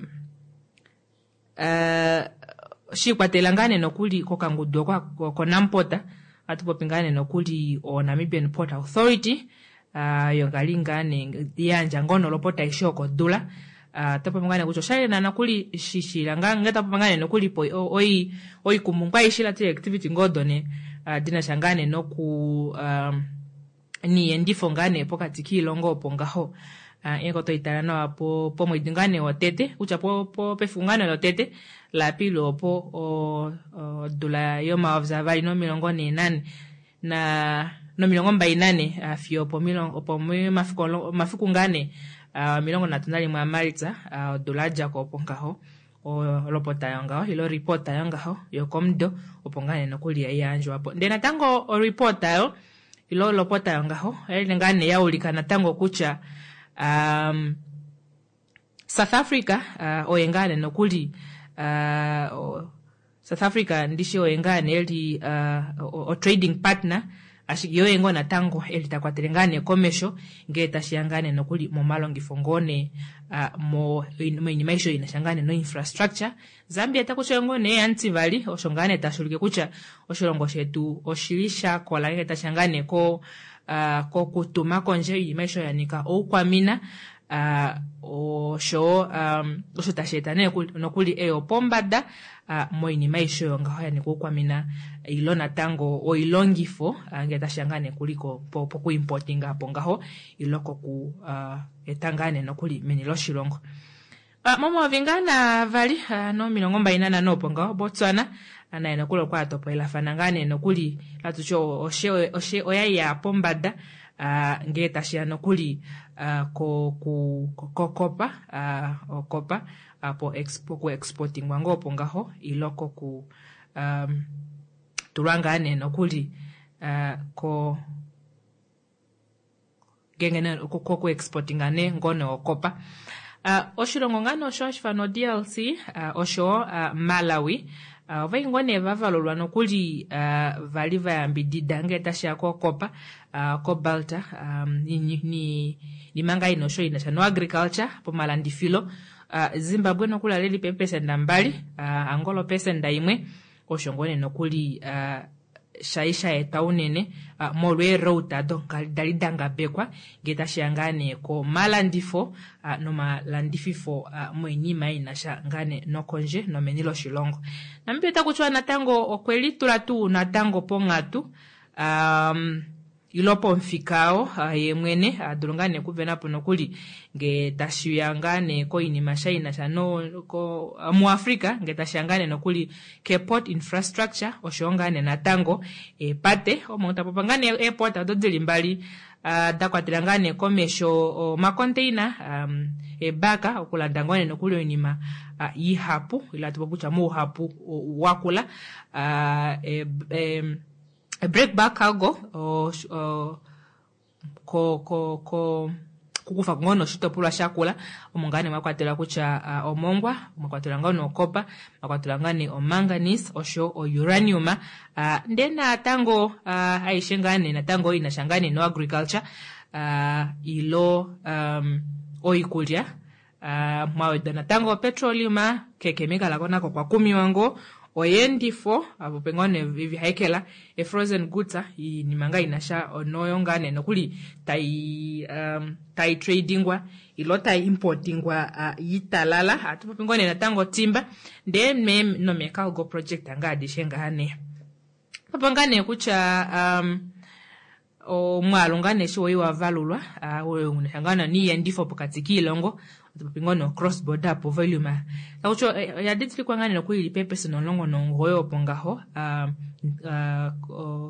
uh shikwatelangane nokuli kokangudo kwa konampota atupopingane nokuli o Namibian Port Authority uh yongalingane yanja ngono lopota ishoko dula uh tapopingane kucho shale na nakuli shishilanga ngata popingane nokuli po oi oi kumungwa ishila te activity ngodone uh, dina shangane noku um ni endifo ngane pokati kilongo pongaho Uh, eko to itarano po po mwidingane o tete ucha po po pefungane lo tete la pilo po o, o dola yoma observali no milongo ni nane na no milongo mba nane afio po milongo po mafuko mafuko ngane uh, milongo natunali mwa Malta uh, dola jako ponkaho o lopota yanga ilo reporta yanga ho yokomdo opongane no kulia yanjo hapo ndena tango o reporta yo ilo lopota yanga ho ele ngane ya ulikana tango kucha um South Africa uh, oyengane nokuli uh o, South Africa ndishi oyengane eli uh o, o trading partner ashikiyo yengo na tango eli takwatelengane komesho ngeta shiangane nokuli momalo ngifongone uh, mo inimaisho inashangane no infrastructure Zambia takuchongone anti valley oshongane tashulike kucha oshilongo shetu oshilisha kola ngeta shangane ko uh, ko kutuma konje inimaisho yanika okwamina uh o show um osho tashetane nokuli eyo pombada uh, mo inimaisho yonga yani ko kwamina ilona tango o ilongifo uh, ngeta shangane kuliko po, po ku importinga pongaho iloko ku uh, etangane nokuli menilo shilongo uh, momo vingana vali uh, no milongo mba inana no pongaho Botswana ana ina kulo kwa topo ila fanangane nokuli latucho oshe oshe oyaya pombada uh, ngeta shia nokuli uh, ko ku ko kopa uh, okopa uh, po expo ku exporting wango pongaho iloko ku um turangane nokuli uh, ko gengene ko ko exporting ane ngono okopa uh, oshilongo ngano sho shifano D L C uh, osho uh, Malawi uh, vaingone vavalolwa nokuli uh, valiva yambidida ngeta shako kopa uh, kobalta um, ni ni ni manga inosho inasha no agriculture po malandi filo uh, Zimbabwe nokula leli pempesa ndambali uh, Angolo pesa ndaimwe oshongone nokuli uh, shaisha etaunene uh, molwe rota donc dalidanga bekwa geta shangane ko malandifo uh, no malandififo uh, mwenima inasha ngane no konje no menilo shilongo na mpeta kuchwa natango okweli tulatu natango pongatu um ilopo mfikao uh, yemwene adulungane uh, kuvena pono kuli nge tashiyangane ko inima shaina shano ko uh, mu Afrika nge tashiyangane no kuli ke port infrastructure oshongane na tango e pate omonta popangane airport adodeli mbali uh, dakwatirangane komesho uh, ma container um, e baka okulandangane no kuli inima uh, yihapu ila tupokucha mu hapu uh, wakula uh, e, e a break back cargo o uh, ko ko ko kukufa ngono shito pula shakula omongane makwatela kucha uh, omongwa makwatela ngono kopa makwatela ngane o manganese osho o uranium uh, ndena tango uh, aishengane na tango inashangane no agriculture uh, ilo um, oikulya uh, mawedana tango petroliuma ke chemical akona kwa kumi wango oyendifo abo pengone vivi haikela e frozen goods i ni manga inasha onoyongane nokuli tai um, tai tradingwa ilota importingwa uh, yitalala atupo pengone na tango timba nde me no meka go project anga dishenga hane papangane kucha um o mwalungane shi oyiwa valulwa uh, we unashangana ni yendifo pokati kilongo pingano cross border po volume aucho ya ditri kwangane no kuili pepese no longo no ngoyo pongaho uh, uh,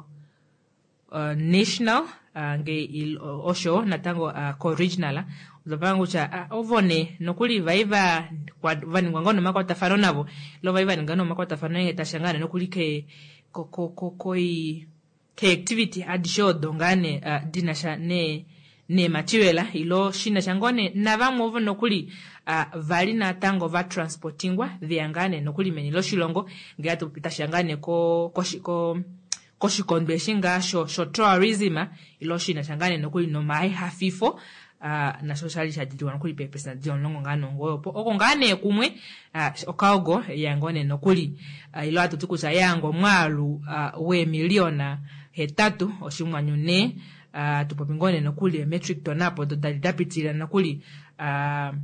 uh, national uh, nge il uh, osho natango uh, ko regional uzapangu cha uh, ovone no kuli vaiva kwa vani ngono makota fano nabo lo vaiva ngano makota fano ngeta shangana no kuli ke ko ko ko koi ke activity adisho dongane uh, dinasha ne ne materiala ilo shina shangone na vamwe nokuli uh, vali na tango va transportingwa viangane nokuli menilo shilongo ngatu pita shangane ko ko ko shikondwe shinga sho sho tourism ilo shina shangane nokuli no mai hafifo uh, na social shadidi nokuli pepesa na dion longo ngano ngoyo oko ngane kumwe uh, okaogo yangone nokuli uh, ilo atutukuza yango mwalu uh, we miliona hetatu oshimwanyune Uh, tupopingone nokuli metric tonapo do dalidapitira nokuli uh,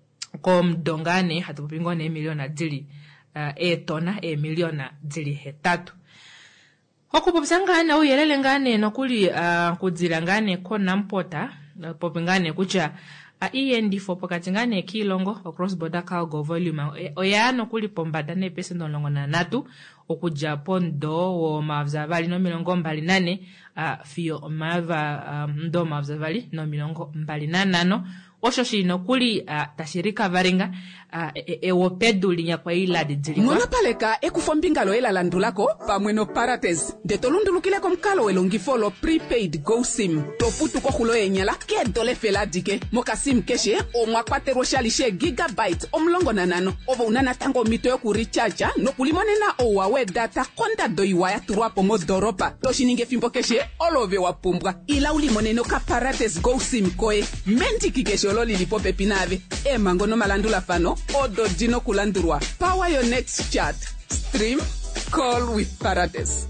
kom dongane hatupopingone miliona dili uh, e tona e miliona dili hetatu okupopsangana uyelele ngane nokuli uh, kudzilangane ko nampota uh, popingane kucha uh, iendifo pokatingane kilongo across border cargo volume oyano kuli pombada ne pesa ndolongo na natu okuja pondo wo mavzavali no milongo mbali nane uh, fio mava um, ndo mavzavali no milongo mbali nanano osho shino kuli uh, tashirika varinga uh, e, e wopeduli nya kwa ila dijirika mwana paleka ekufombingalo ela landulako pamweno parates de tolundulukile kom kalo elongifolo prepaid go sim tofutu ko hulo enyala ke dole feladike mokasim keshe o mwakwatero shalishe gigabyte omlongo nanano ovo unana tango mito yoku recharge no kulimonena o wawe data konda doiwaya turwapo modoropa toshininge fimbo keshe olove wapumbwa ila ulimoneno ka parates go sim koe mendiki keshe ololi lipope pinave e mangono malandula fano odo dino kulandurwa power your next chat stream call with Parates.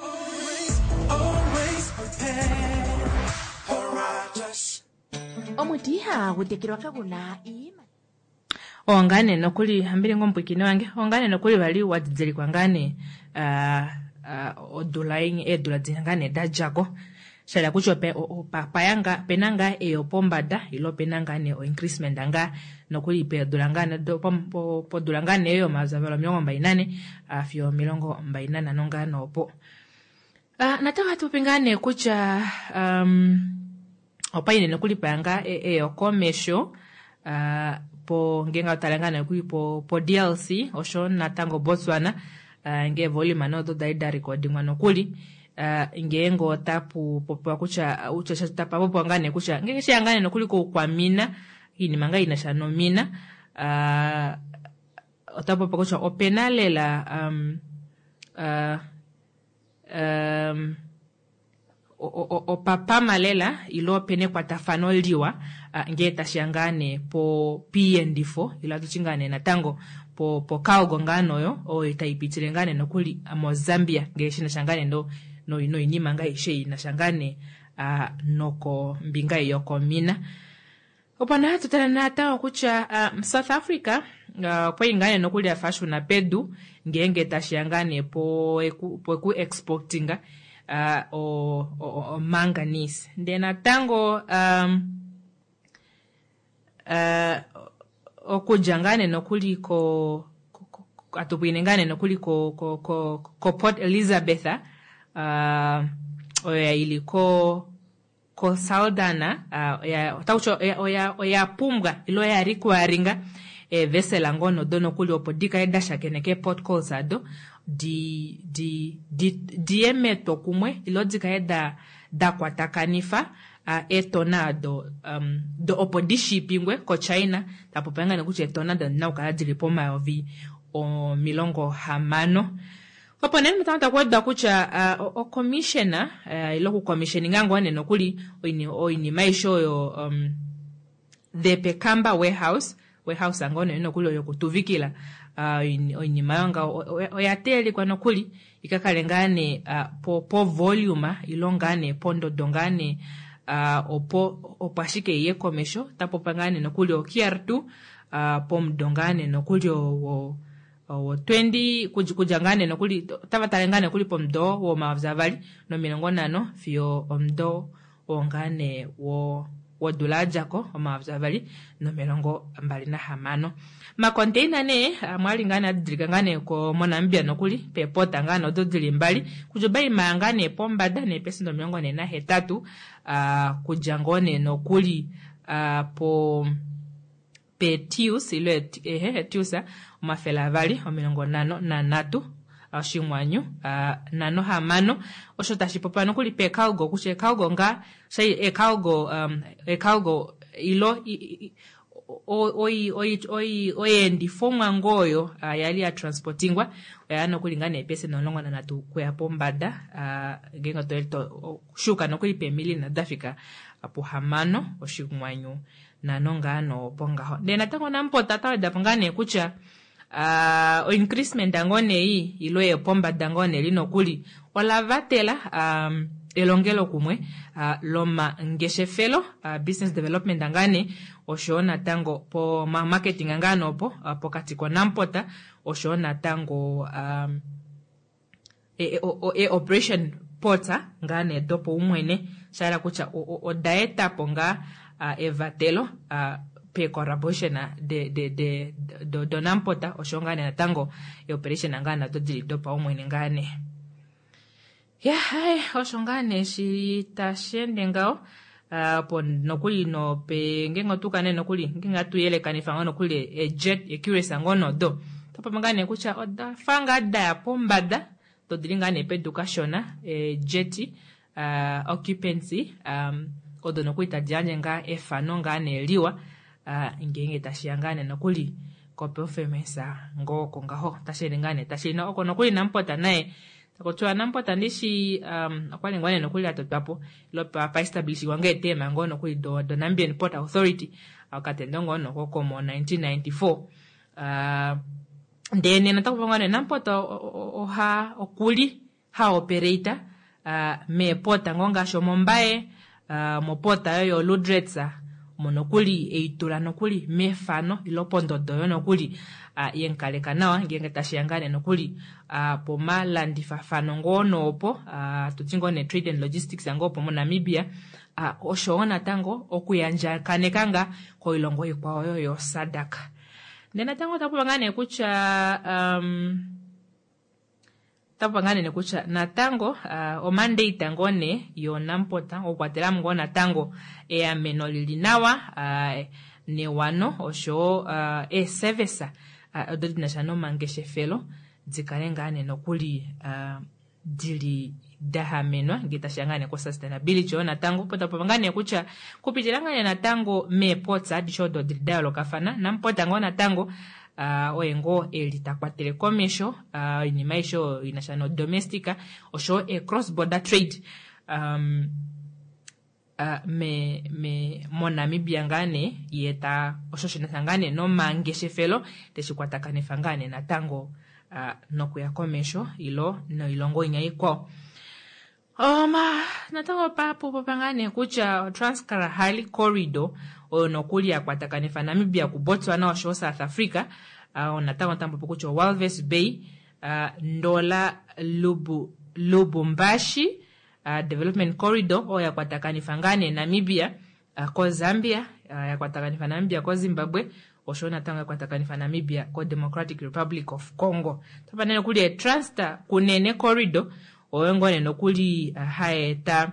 omutiha gutekirwa kaguna ima ongane nokuli hambiri ngompwikine wange ongane nokuli bali wadzeli kwangane uh, uh, odulaing edula dzingane dajago shala kucho pe papayanga penanga e opombada ilo penanga ne o increasement anga nokuli pe dulangana do po po dulangane yo mazavelo miongo mbainane afyo milongo mbainana nonga nopo ah natawa tupingane kucha um opaine nokuli panga e, e okomesho uh, po ngenga talangana kuli po po D L C osho natango Botswana uh, nge volume anodo daida recording wanokuli uh, ngengo tapu popo kucha ucha tapa popo ngane kucha ngenge shangane nokuli ko kwa mina ini manga inasha no mina uh, otapo popo kucha openalela um uh, um o, o, o papa malela ilo pene kwa tafano liwa uh, ngeta shangane po P N D four ila tuchingane na tango po po kao gongano yo o itaipitirengane no kuli amo Zambia ngeshi na shangane ndo no ino inima nga ishe na shangane uh, noko mbinga yoko mina opana tutana nata kucha uh, South Africa uh, kwa ingane no kuli afashu na pedu ngenge tashangane po eku, po eku exportinga uh, o, o, o manganese ndena tango um uh, okujangane nokuli ko atubwinengane nokuli ko ko ko, ko Port Elizabeth uh, oya iliko ko Saldana uh, ya taucho oya oya pumga ilo ya requiringa e vessel ngono dono kuli opodika edasha keneke port colsado di di di di emeto kumwe ilodika eda da kwatakanifa uh, e tornado um do opodishi pingwe ko China tapopanga na kuche tornado na ukadili poma ovi o milongo hamano Opo nene mtanta kwa da kucha uh, o commissioner uh, ilo ku commissioning ngango ane no kuli oini oini maisho yo um, the Pekamba warehouse warehouse angone no kuli yo kutuvikila uh, oini, oini mayonga oyateli kwa no kuli ikakalengane uh, po po volume ilongane pondo dongane uh, opo opashike ye komesho tapo pangane no kuli okiertu uh, pom dongane no kuli o o twenty kujangane no kuli tabatalengane kuli pomdo wo mavzavali no milongo nano fio omdo ongane wo wo dulajako o mavzavali no milongo mbali na hamano ma container ne mwalingana dirigangane ko monambia no kuli pepota ngano do dilimbali kujobai mangane pombada ne pesi no milongo ne na hetatu uh, kujangone no kuli uh, po petius ile ehe tiusa mafela vali omilongo nano na natu ashimwanyu uh, nano hamano oshota shipopano kuli pe kalgo kuche kalgo nga sai e kalgo um e kalgo ilo oi oi oi oi ndi fomwa ngoyo uh, yali ya transportingwa yana kulingana pese no longo na natu kwa pombada uh, genga to to shuka no kuli pe mili na dafika apo hamano oshimwanyu nanonga no ponga ho ndena tango nampota tawa dapangane kucha uh, o increasement dangone hii ilo ye pomba dangone lino kuli wala vatela um, elongelo kumwe uh, loma ngeshefelo uh, business development dangane oshona tango po marketing angano po uh, pokati kwa nampota oshona tango um, e, e, o, e operation porta ngane dopo umwene shara kucha o, o, o daeta ponga uh, evatelo uh, pe collaboration de de de do do nampota oshongane na tango e operation ngana to dili dopa umwene ngane ya hai oshongane shi tashende ngao uh, pon nokuli no pe ngengo tukane nokuli nginga tuyele kanifanga nokuli e jet e curious ngono do topa mangane kucha oda fanga da pombada to dilingane pe educationa e jeti uh, occupancy um odono kuita janje nga efano ngane liwa uh, ingenge tashiangane nokuli kope ofemesa ngoko ngaho tashirengane tashina oko nokuli nampota nae takotua nampota ndishi um akwali ngwane nokuli atotapo lo pa pa establish wange tema ngono kuli do do Nambian Port Authority akatendongo no komo nineteen ninety-four uh ndene natakupangane nampota oha okuli ha operator uh, me pota ngonga shomombae uh, mopota yo ludretsa monokuli eitula nokuli mefano ilopondo doyo nokuli uh, yenkaleka nawa ngenge tashiangane nokuli uh, poma landi fafano ngono opo uh, tutingone trade and logistics angopo mo Namibia uh, oshoona tango okuyanja kanekanga ko ilongo ikwa yo yo sadaka ndena tango tapangane kucha um tapangane ne kucha na tango uh, o Monday tangone yo nampota o kwatela mngona tango e amenolili nawa uh, ne wano osho uh, e service uh, ododi national mangeshe felo dzikalengane nokuli uh, dili dahamenwa ngitashangane kwa sustainability ona tango pota pangane kucha kupitilangane na tango me ports adishodo dialogue kafana nampota ngona tango uh, oengo elitakwatele komesho uh, inimaisho inashano domestica osho e cross border trade um, uh, me me monamibia ngane yeta osho shinasangane no mangeshe felo teshikwataka fangane na tango uh, nokuya komesho ilo no ilongo inyaiko Oma natango papo papangane kucha Trans-Kalahari corridor ono kulia kwa takanifa Namibia ku Botswana osho South Africa uh, natango tambo kucha Walvis Bay uh, ndola lubu Lubumbashi uh, development corridor o ya kwa takanifa ngane Namibia uh, ko Zambia uh, ya kwa takanifa Namibia ko Zimbabwe osho natango kwa takanifa Namibia ko Democratic Republic of Congo tapanene kulia Trans-Ta kunene corridor oengone nokuli uh, haeta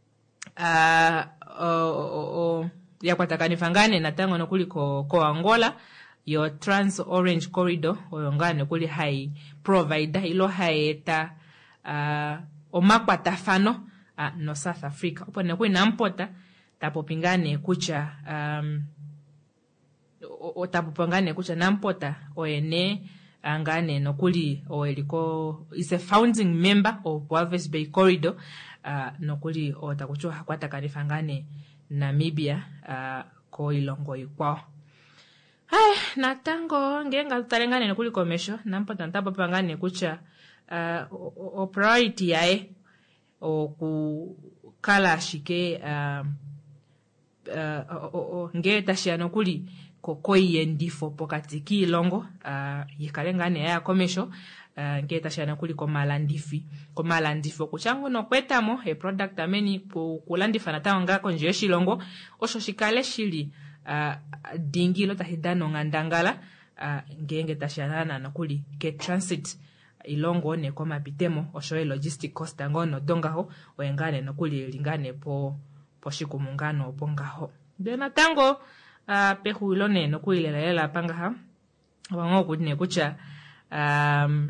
uh, uh, uh, uh, ya kwatakanifa ngane natango nokuli ko, ko Angola yo Trans Orange Corridor oyongane nokuli hai provider ilo haeta uh, omakwatafano uh, no South Africa opo nekuli nampota tapopingane kucha um, o tapopingane kucha nampota oene angane nokuli oeliko is a founding member of Walvis Bay Corridor uh, nokuli otakuchwa hakwata kanifa ngane Namibia uh, ko ilongo ikwao. Hai natango ngenga tutalengane nokuli komesho nampo tantapa pangane kucha uh, o, o priority yae o ku kala shike uh, uh, o, o, nge tashia nokuli kokoi yendifo pokati ki ilongo uh, yikalengane ya komesho uh, nge tashia nokuli ko malandifi ko malandifo kuchangu no kwetamo e product ameni ku kulandifa natawo ngako nje shilongo osho shikale shili uh, dingilo tahidano ngandangala uh, ngenge tashanana nokuli ke transit ilongo ne koma bitemo osho logistic cost ngono dongaho oengane nokuli lingane po po shikumungano bongaho dena tango uh, pehu ilone nokuli lela pangaha wango kudne kucha um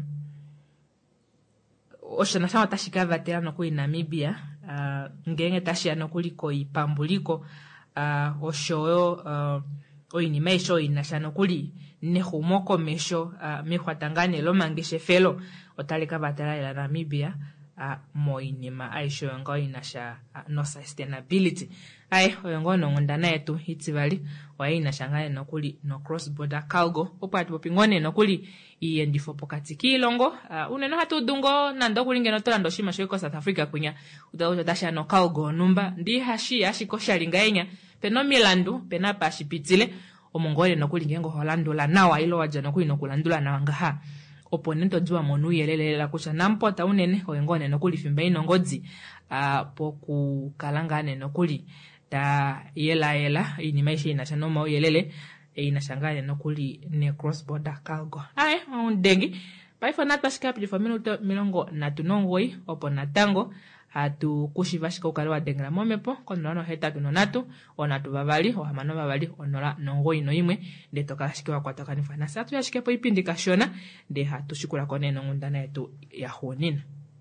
osho nasama tashikava tera nokuli Namibia uh, ngenge tashia nokuli ko ipambuliko uh, osho uh, oinimesho inashano kuli nehumoko mesho uh, mihwatangane lo mangishe felo otaleka batala ila Namibia uh, moinima aisho ngo inasha uh, no sustainability ai oyongo no ngondana yetu hitibali wa inashangane nokuli no cross border cargo opati popingone nokuli iyendifo pokati kilongo uh, uneno hatu dungo nando kulinge no tolando shima shiko South Africa kunya udawo dasha no cargo numba ndi hashi ashiko shalinganya peno milandu pena pashipitile omongole nokulingengo holandula nawa ilo waja nokuli nokulandula nawangaha oponento jua monu yelelela kucha nampota unene oyengone nokuli fimba inongodzi uh, poku kalangane nokuli ta yela yela inimaishi inashanoma uyelele e inashangane nokuli ne cross border cargo ae undengi paifo natashikapi for minuto milongo natunongoi opo natango hatu kushivashika ukalewa dengla momepo kono no heta tunonatu onatu babali o hamano babali onola nongoi no imwe de tokashikwa kwa takanifa na satu yashikepo ipindika shona de hatu shikula koneno ngundana yetu ya honina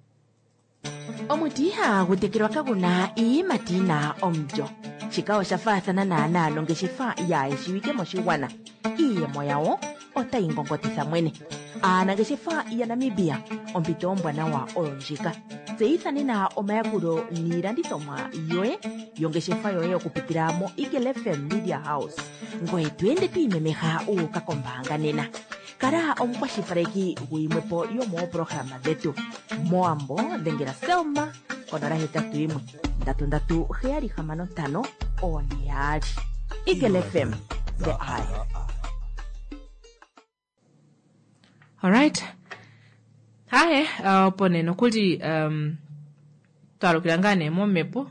omutiha gutekirwa kaguna ii matina omjo chikao shafathana na nalo ngeshifa ya ishiwike moshiwana iye moyawo otaingongotisa mwene ana ngeshifa ya Namibia ompito ombwana wa olonjika seithani na omayakuro nilandithomwa yoe yongeshefa yoye okupitira mo Eagle F M Media House ngoye twende twimemeha uukakombanga nena kara omukwashifareki guimwepo yomo programa dhetu moambo dhengera Selma konora hetatu imwe ndatu ndatu heyari hamano tano oneyali Eagle F M the eye. Alright. Hae uh, pone nokuli um talukilangane momepo.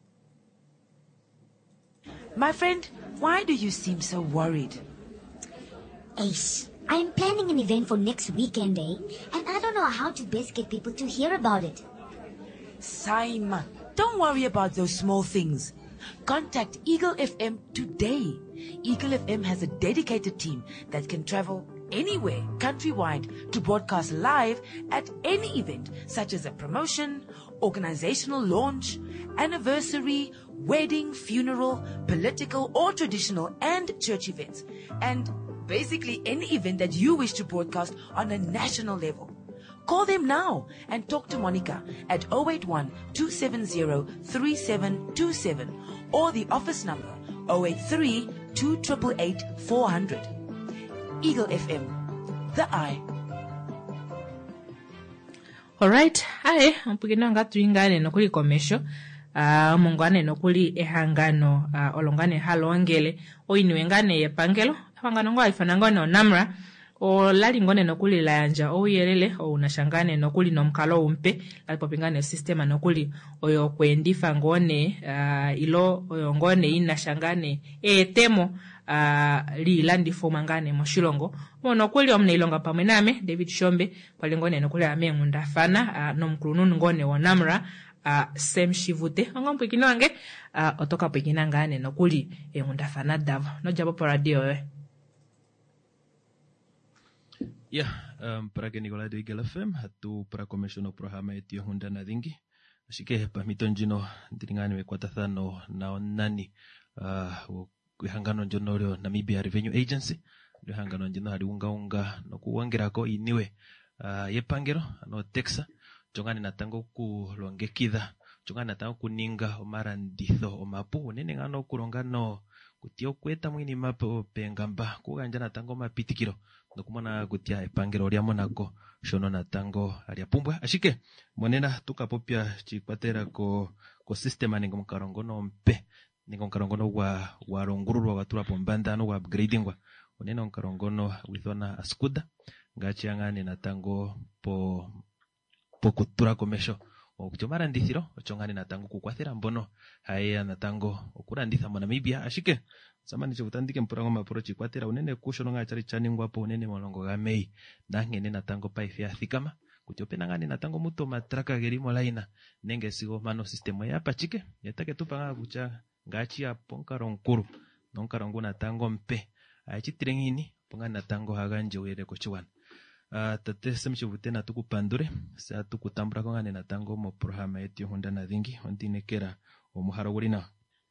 My friend, why do you seem so worried? Ace, I'm planning an event for next weekend, eh? And I don't know how to best get people to hear about it. Simon, don't worry about those small things. Contact Eagle F M today. Eagle F M has a dedicated team that can travel anywhere countrywide to broadcast live at any event such as a promotion, organizational launch, anniversary, wedding, funeral, political or traditional and church events, and basically any event that you wish to broadcast on a national level. Call them now and talk to Monica at zero eight one, two seven zero, three seven two seven or the office number zero eight three, two eight eight, four hundred. Eagle F M, the eye. Alright, hai, mpugino nga tuingane nokuli komesho. Uh, mungane nokuli ehangano uh, olongane halongele oinuengane yepangelo hangano ngo ifanangone onamra o lali ngone nokuli layanja o yerele o unashangane nokuli nomkalo umpe alipopingane system nokuli oyo kwendifa ngone uh, ilo oyo ngone inashangane e temo uh, li landi fomangane moshilongo mono kuli omne ilonga pamwe name David Shombe pale ngone nokuli amengunda fana uh, nomkulununu ngone onamra Uh, sem shivute ngompo kinwange uh, otoka pekinangane nokuli engunda fana davo no jabo por radio eh yeah um para que Nicolás de Eagle F M hatu para commission o programa etio hunda na dingi ashike pa mitonjino ndiringane me kwatathano na onani uh hangano jonoro Namibia Revenue Agency lihangano njino hali unga unga nokuwongerako iniwe uh, yepangelo ano Texa chongani natango kulongekidha chongani natango kuninga omaranditho omapu unene ngano kulonga no kutio kweta mwini mapo pengamba kuganja natango mapitikiro nokumona kutia epangelo lya monako shono natango ali apumbwa ashike monena tukapopya chikwatera ko ko system aningo mkarongono mpe ningo mkarongono wa warongururwa watula pombanda no wa upgradingwa unena mkarongono withona askuda ngachi yangane natango po po kutura komesho okuchomara ndithiro ochongani natango kukwathera mbono haya natango okuranditha mo Namibia ashike samani chokutandike mpurango maporo chikwatera unene kushono ngachari chaningwa po unene molongo ga Mei nangene natango paife athikama kuti opena ngane natango muto matraka gerimo laina nenge sigo mano system ya pachike yatake tupanga kucha ngachi ya ponkaro nkuru nonkarongo natango mpe achitirengini ponga natango haganje were kochiwana Uh, tate semchivute na tukupandure sa tukutambura kwa ngane natango mo programa yetu honda na dhingi ondinekera omuharo gulina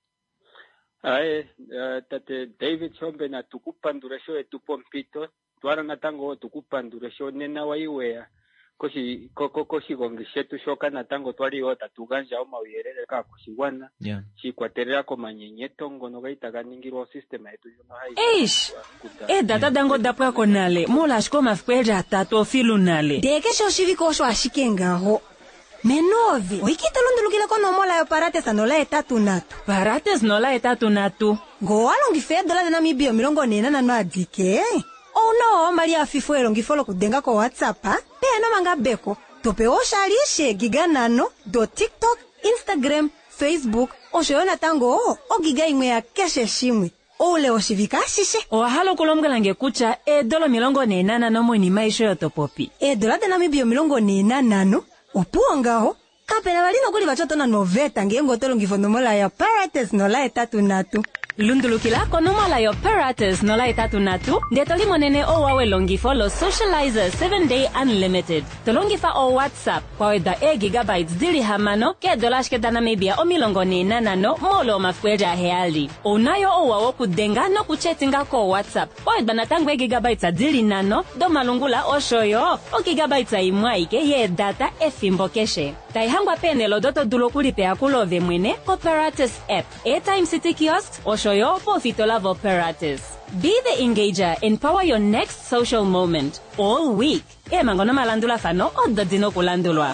ae uh, tate David Chombe na tukupandure sho etupo mpito twara natango tukupandure sho nena waiwea koshi koko koshi gongishetu shoka natango twali ota tuganja o mawiyerere ka koshiwana yeah chikwaterera ko manyenyeto ngono gaitaga ningirwa system yetu yono hai eish e data dango dapwa konale mola shko mafkwera tato filunale deke sho shiviko sho ashikengaho menovi oikitalundulukile kono mola yo parate sanola etatu natu parate sanola etatu natu go alongife dola na Namibia milongo nena na no adike oh no Maria Fifo elongifolo kudenga ko WhatsApp ha peno manga beko tope oshalishe giganano do TikTok, Instagram, Facebook oshoyona tango o giga imwe ya keshe shimwe ole oshivika shishe o halo kulomgelange kucha e dolo milongo nena no mweni maisho yotopopi e dola de Namibia milongo nena nano opuongaho kapena balino kuli bachotona noveta ngengo tolongifo nomola ya Pirates no la etatu natu lundulukila konomola yo Pirates no la etatu natu de tolimo nene o wawe longifo lo Socializer seven day unlimited tolongifa o WhatsApp kwa da e gigabytes dili hamano ke dola shke da Namibia o milongo nena nano molo mafweja healdi unayo o wawo kudenga no kuchetinga ko WhatsApp kwa da natangwe gigabytes dili nano do malungula o shoyo o gigabytes imwaike ye data efimbo keshe taihangwa pene lo doto dulo kulipe akulove mwene Pirates app airtime city kiosk o shoyo po fitola vo Pirates. Be the engager, empower your next social moment all week. E mangono malandula fano o dodino kulandulwa.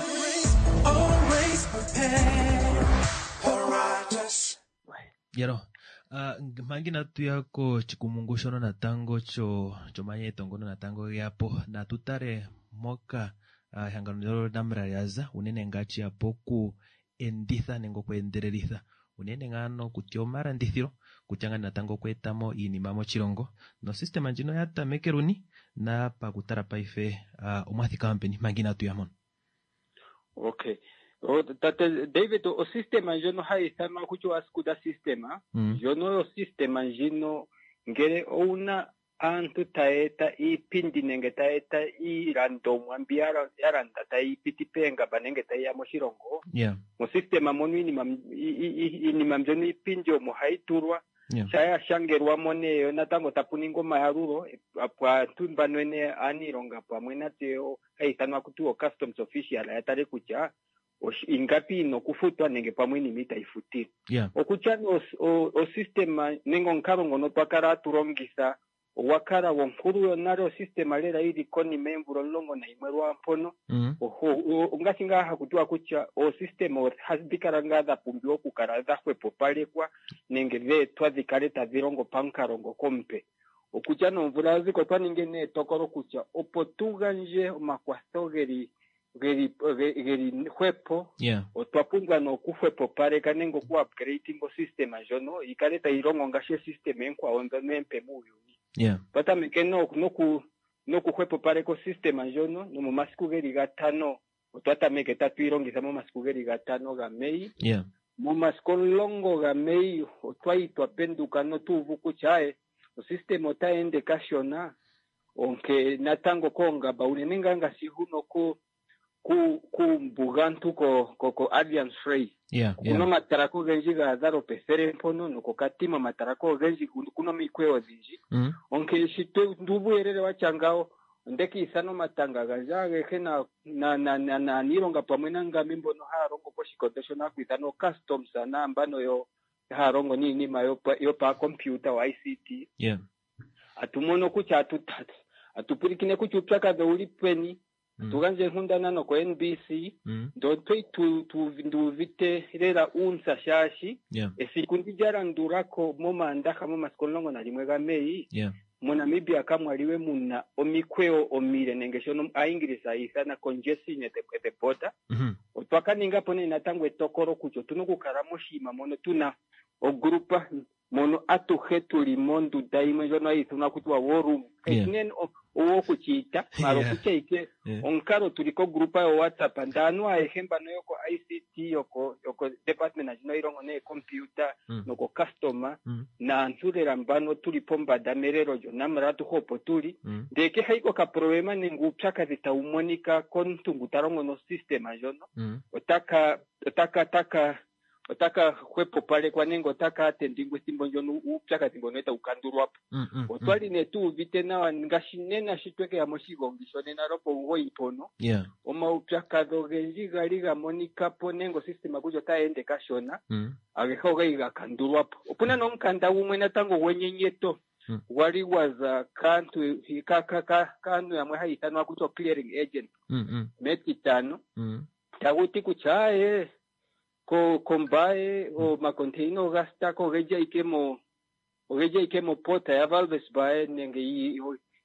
Yero uh, mangina tuyako chikumungushono na tango cho chomanye tongono na tango yapo na tutare moka uh, hangano njoro namra yaza unene ngachi yapo ku enditha nengo kuendereriza unene ngano kutiomara ndithiro kuchanga natango kwetamo inimamo chirongo no system njino yata mekeruni na pakutara paife uh, omwathi company mangina tuyamon. Okay. O tate David o system njino haithama kucho askuda systema mm. jono o system njino ngere una antu taeta i pindi nenge taeta i random ambiara yaranda tai pitipenga banenge tai ya moshirongo yeah mo system amonu ni mam ni mamjoni i pindi o mo haiturwa yeah saya shangerwa mone yo natango tapuningo mayaruro apwa tunbanwene anironga pa mwenateo haitanwa kutuo customs official ayatare kucha o ingapi no kufutwa nenge pamwe ni mita ifutiro yeah okuchano o, o system nengo nkarongo no twakara turongisa wakara wonkuru yonaro system alera iri koni membro longo na imwerwa mpono mm -hmm. ungasinga hakutua kucha o system o hasbikaranga da pumbio kukaraza kwepo pale kwa nenge ve twazikareta virongo pankarongo kompe okuchano mvula ziko twaningene tokoro kucha opotuganje makwastogeri geri geri kwepo yeah otwapunga no kufwepo pale kanengo ku upgrading o system ajono ikareta irongo ngashe system enkwa onzo nempe muyu yeah pata mekeno noku noku kwepo pale ko system ajono no mu masiku geri gatano otwata meke tatu irongisa mu masiku geri gatano ga Mei yeah mu masiku longo ga Mei otwaitwa penduka no tuvuku chae o system otaende kashona onke natango konga baunenenga ngasihuno ko ku ku mbugantu ko ko, ko Alliance Free yeah kuno yeah matarako genji ga zaro pesere mpono no katima matarako genji kuno mikweo zinji mm onke shitwe ndubu erere wachangao ndeki isano matanga gajage kena na na na, na nironga pamwena ngamimbo no harongo ko shikontesho na kuitano customs na ambano yo harongo ni ni mayo yo pa computer wa I C T yeah atumono kucha atutata atupirikine kuchupaka the ulipeni Mm. tuganje nkundana no ko N B C mm ndo twe tu tu vindu vite rera unsa shashi yeah esikundi jarandurako mo manda kama maskolongo na limwe ga mei yeah mu Namibia kamwaliwe muna omikweo omire nengeshono aingirisa isana congestion at the, the border mhm otwakaninga pone natangwe tokoro kucho tunokukaramo shima mono tuna ogrupa mono atuhe tulimondu daima jono aituna kutwa worum Yeah. kenen owo kuchita maro Yeah. kuchike Yeah. onkaro tuliko grupa yo WhatsApp ndanu aehemba no yoko I C T yoko yoko department ajino irongo ne computer Mm. noko customer Mm. na nsurera mbano tulipomba damerero jo namratu hopo tuli Mm. ndeke haiko ka problema ningupchaka zitaumonika kontungu tarongo no system ajono Mm. otaka otaka taka otaka kwepo pale kwa nengo otaka atendingwe simbo njono upchaka simbo neta ukanduru hapo Mm, mm, otwali netu vite na ngashinena shitweke ya moshigo ngishone na ropo ugo ipono yeah oma upchaka dogenji gali ga monika po nengo system akujo taende kashona mm agekhoga iga kanduru hapo opuna no mkanda umwe na tango wenyenyeto Mm. wali waza kantu hikaka ka kanu ya mwe haitano akuto clearing agent mm mm metitano mm taguti kuchae ko kombae o makonteino gasta ko geja ikemo o geja ikemo pota ya valves bae nenge i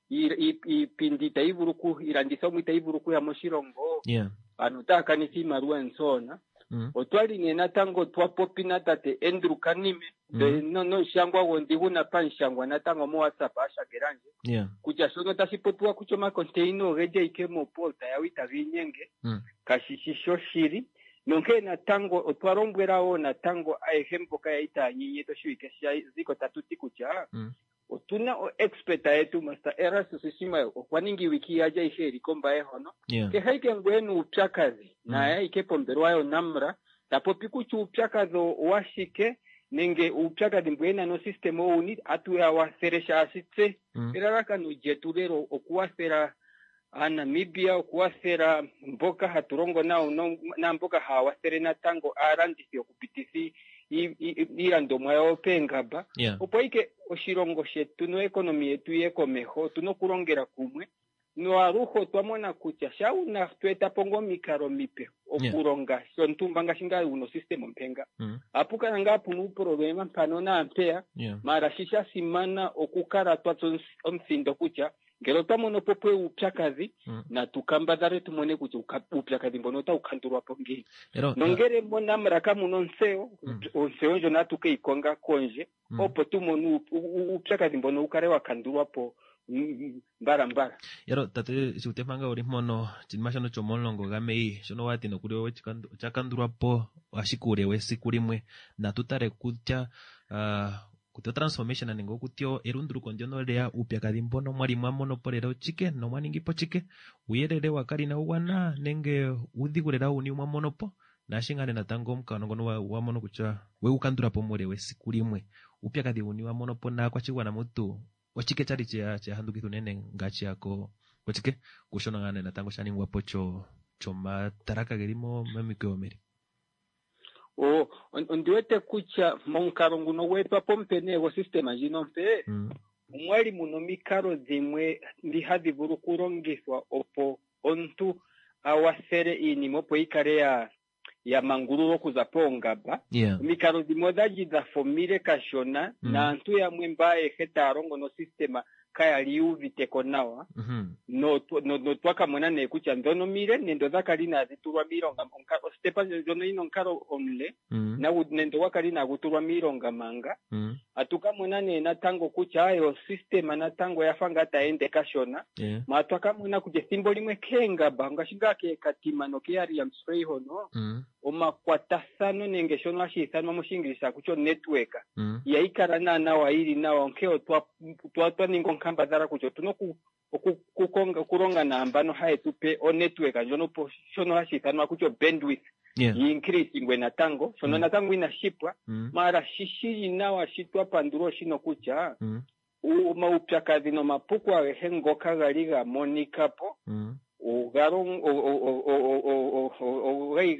i i pindita ivuruku irandisa mwita ivuruku ya moshirongo yeah anutaka ni sima ruensona mm otwali nena tango twa popina tate Andrew Kanime de Mm. no no shangwa wondi huna pan shangwa na tango mo WhatsApp asha geranje yeah kucha sono tasipotwa kuchoma container geja ikemo pota ya wita vinyenge mm kashishisho shiri nonke na tango otwarombwerawo na tango aehempo kaya ita nyinyeto shuike sha ziko tatuti kucha mm otuna o expert yetu master eras susima okwaningi wiki yaja iheri komba ehono yeah ke haike ngwenu upchakazi Mm. na ya ike pomberwayo namra tapo pikuchu upchakazo washike nenge upchakazi mbwena no system oni atu ya waseresha asitse mm iraraka no jetulero okuwasera a Namibia okuwasera mboka haturongo nao no, na mboka hawasere na tango arandisi okupitisi irandomwa yao pengaba yeah opo ike oshirongo shetu no ekonomi yetu yekomeho tunokulongera kumwe no aruho twamona kucha shauna tweta pongo mikaro mipe okuronga so ntumba ngashinga uno system mpenga mm apuka ngapu nu problema mpano na ampea yeah mara shisha simana okukara twatso omsindo kucha ngero tamono popwe upchakazi Mm. na tukambadare tumone kucha uka- upchakazi mbono ta ukandurwa pongi ero nongere mbona mraka muno nseo Mm. onseo njo natuke ikonga konje Mm. opo tumono upchakazi mbono ukare wakandurwa po mm, mbara mbara ero tate si usted manga ori mono chinma shono chomolongo game i shono wati no kurio chakandurwa po ashikure we sikurimwe na tutare kucha ah kutio transformation aningo kutio erunduru kondio no lea upya kadimbo no mwari mwamono porero chike no mwaningi po chike uyerere wakari na uwana nenge udhigurera uni mwamono po na shingane na tango mkano wa wamono kucha we ukandura po more we sikurimwe upya kadi uni wamono po na kwa chigwa na mutu wachike chari chia chia handu kitu nene ngachi yako wachike kushona ngane na tango shani ngwapo cho cho mataraka gerimo mamikyo meri o ondiwete kucha monkaro nguno wepa pompe nego system ajino mpe mm mwali muno mikaro zimwe ndi hadi vuru kurongiswa opo ontu awasere ini mopo ikare ya ya mangururo kuzapongaba yeah mikaro zimwe daji za fomire kashona Mm. na antu ya mwembaye hetarongo no systema kaya liuvite konawa mhm no tu- no no twaka mwana ne kucha ndono mire nendo zakalina ziturwa mironga onka stepa jono ino nkaro onle mm na u- nendo wakalina guturwa mironga manga mm atuka mwana ne na tango kucha ayo system na tango yafanga taende kashona yeah matwaka mwana kuje simbo limwe kenga banga shinga ke katima no ke ari amspray hono mm omakwatasano nenge shono ashisano mushingirisha kucho network mm yaikara na na wairi na onkeo twa twa twa ningo nkamba dara kucho tuno ku ku- kukonga kuronga kuronga na ambano hae tupe o network anjono po shono hashithanwa kucho bandwidth Yeah. increase ingwe natango shono Mm. natango inashipwa Mm. mara shishi inawa shitwa panduro shino kucha Mm. u maupyakazi no mapuku agehengo kagaliga monikapo Mm. ugaron ogai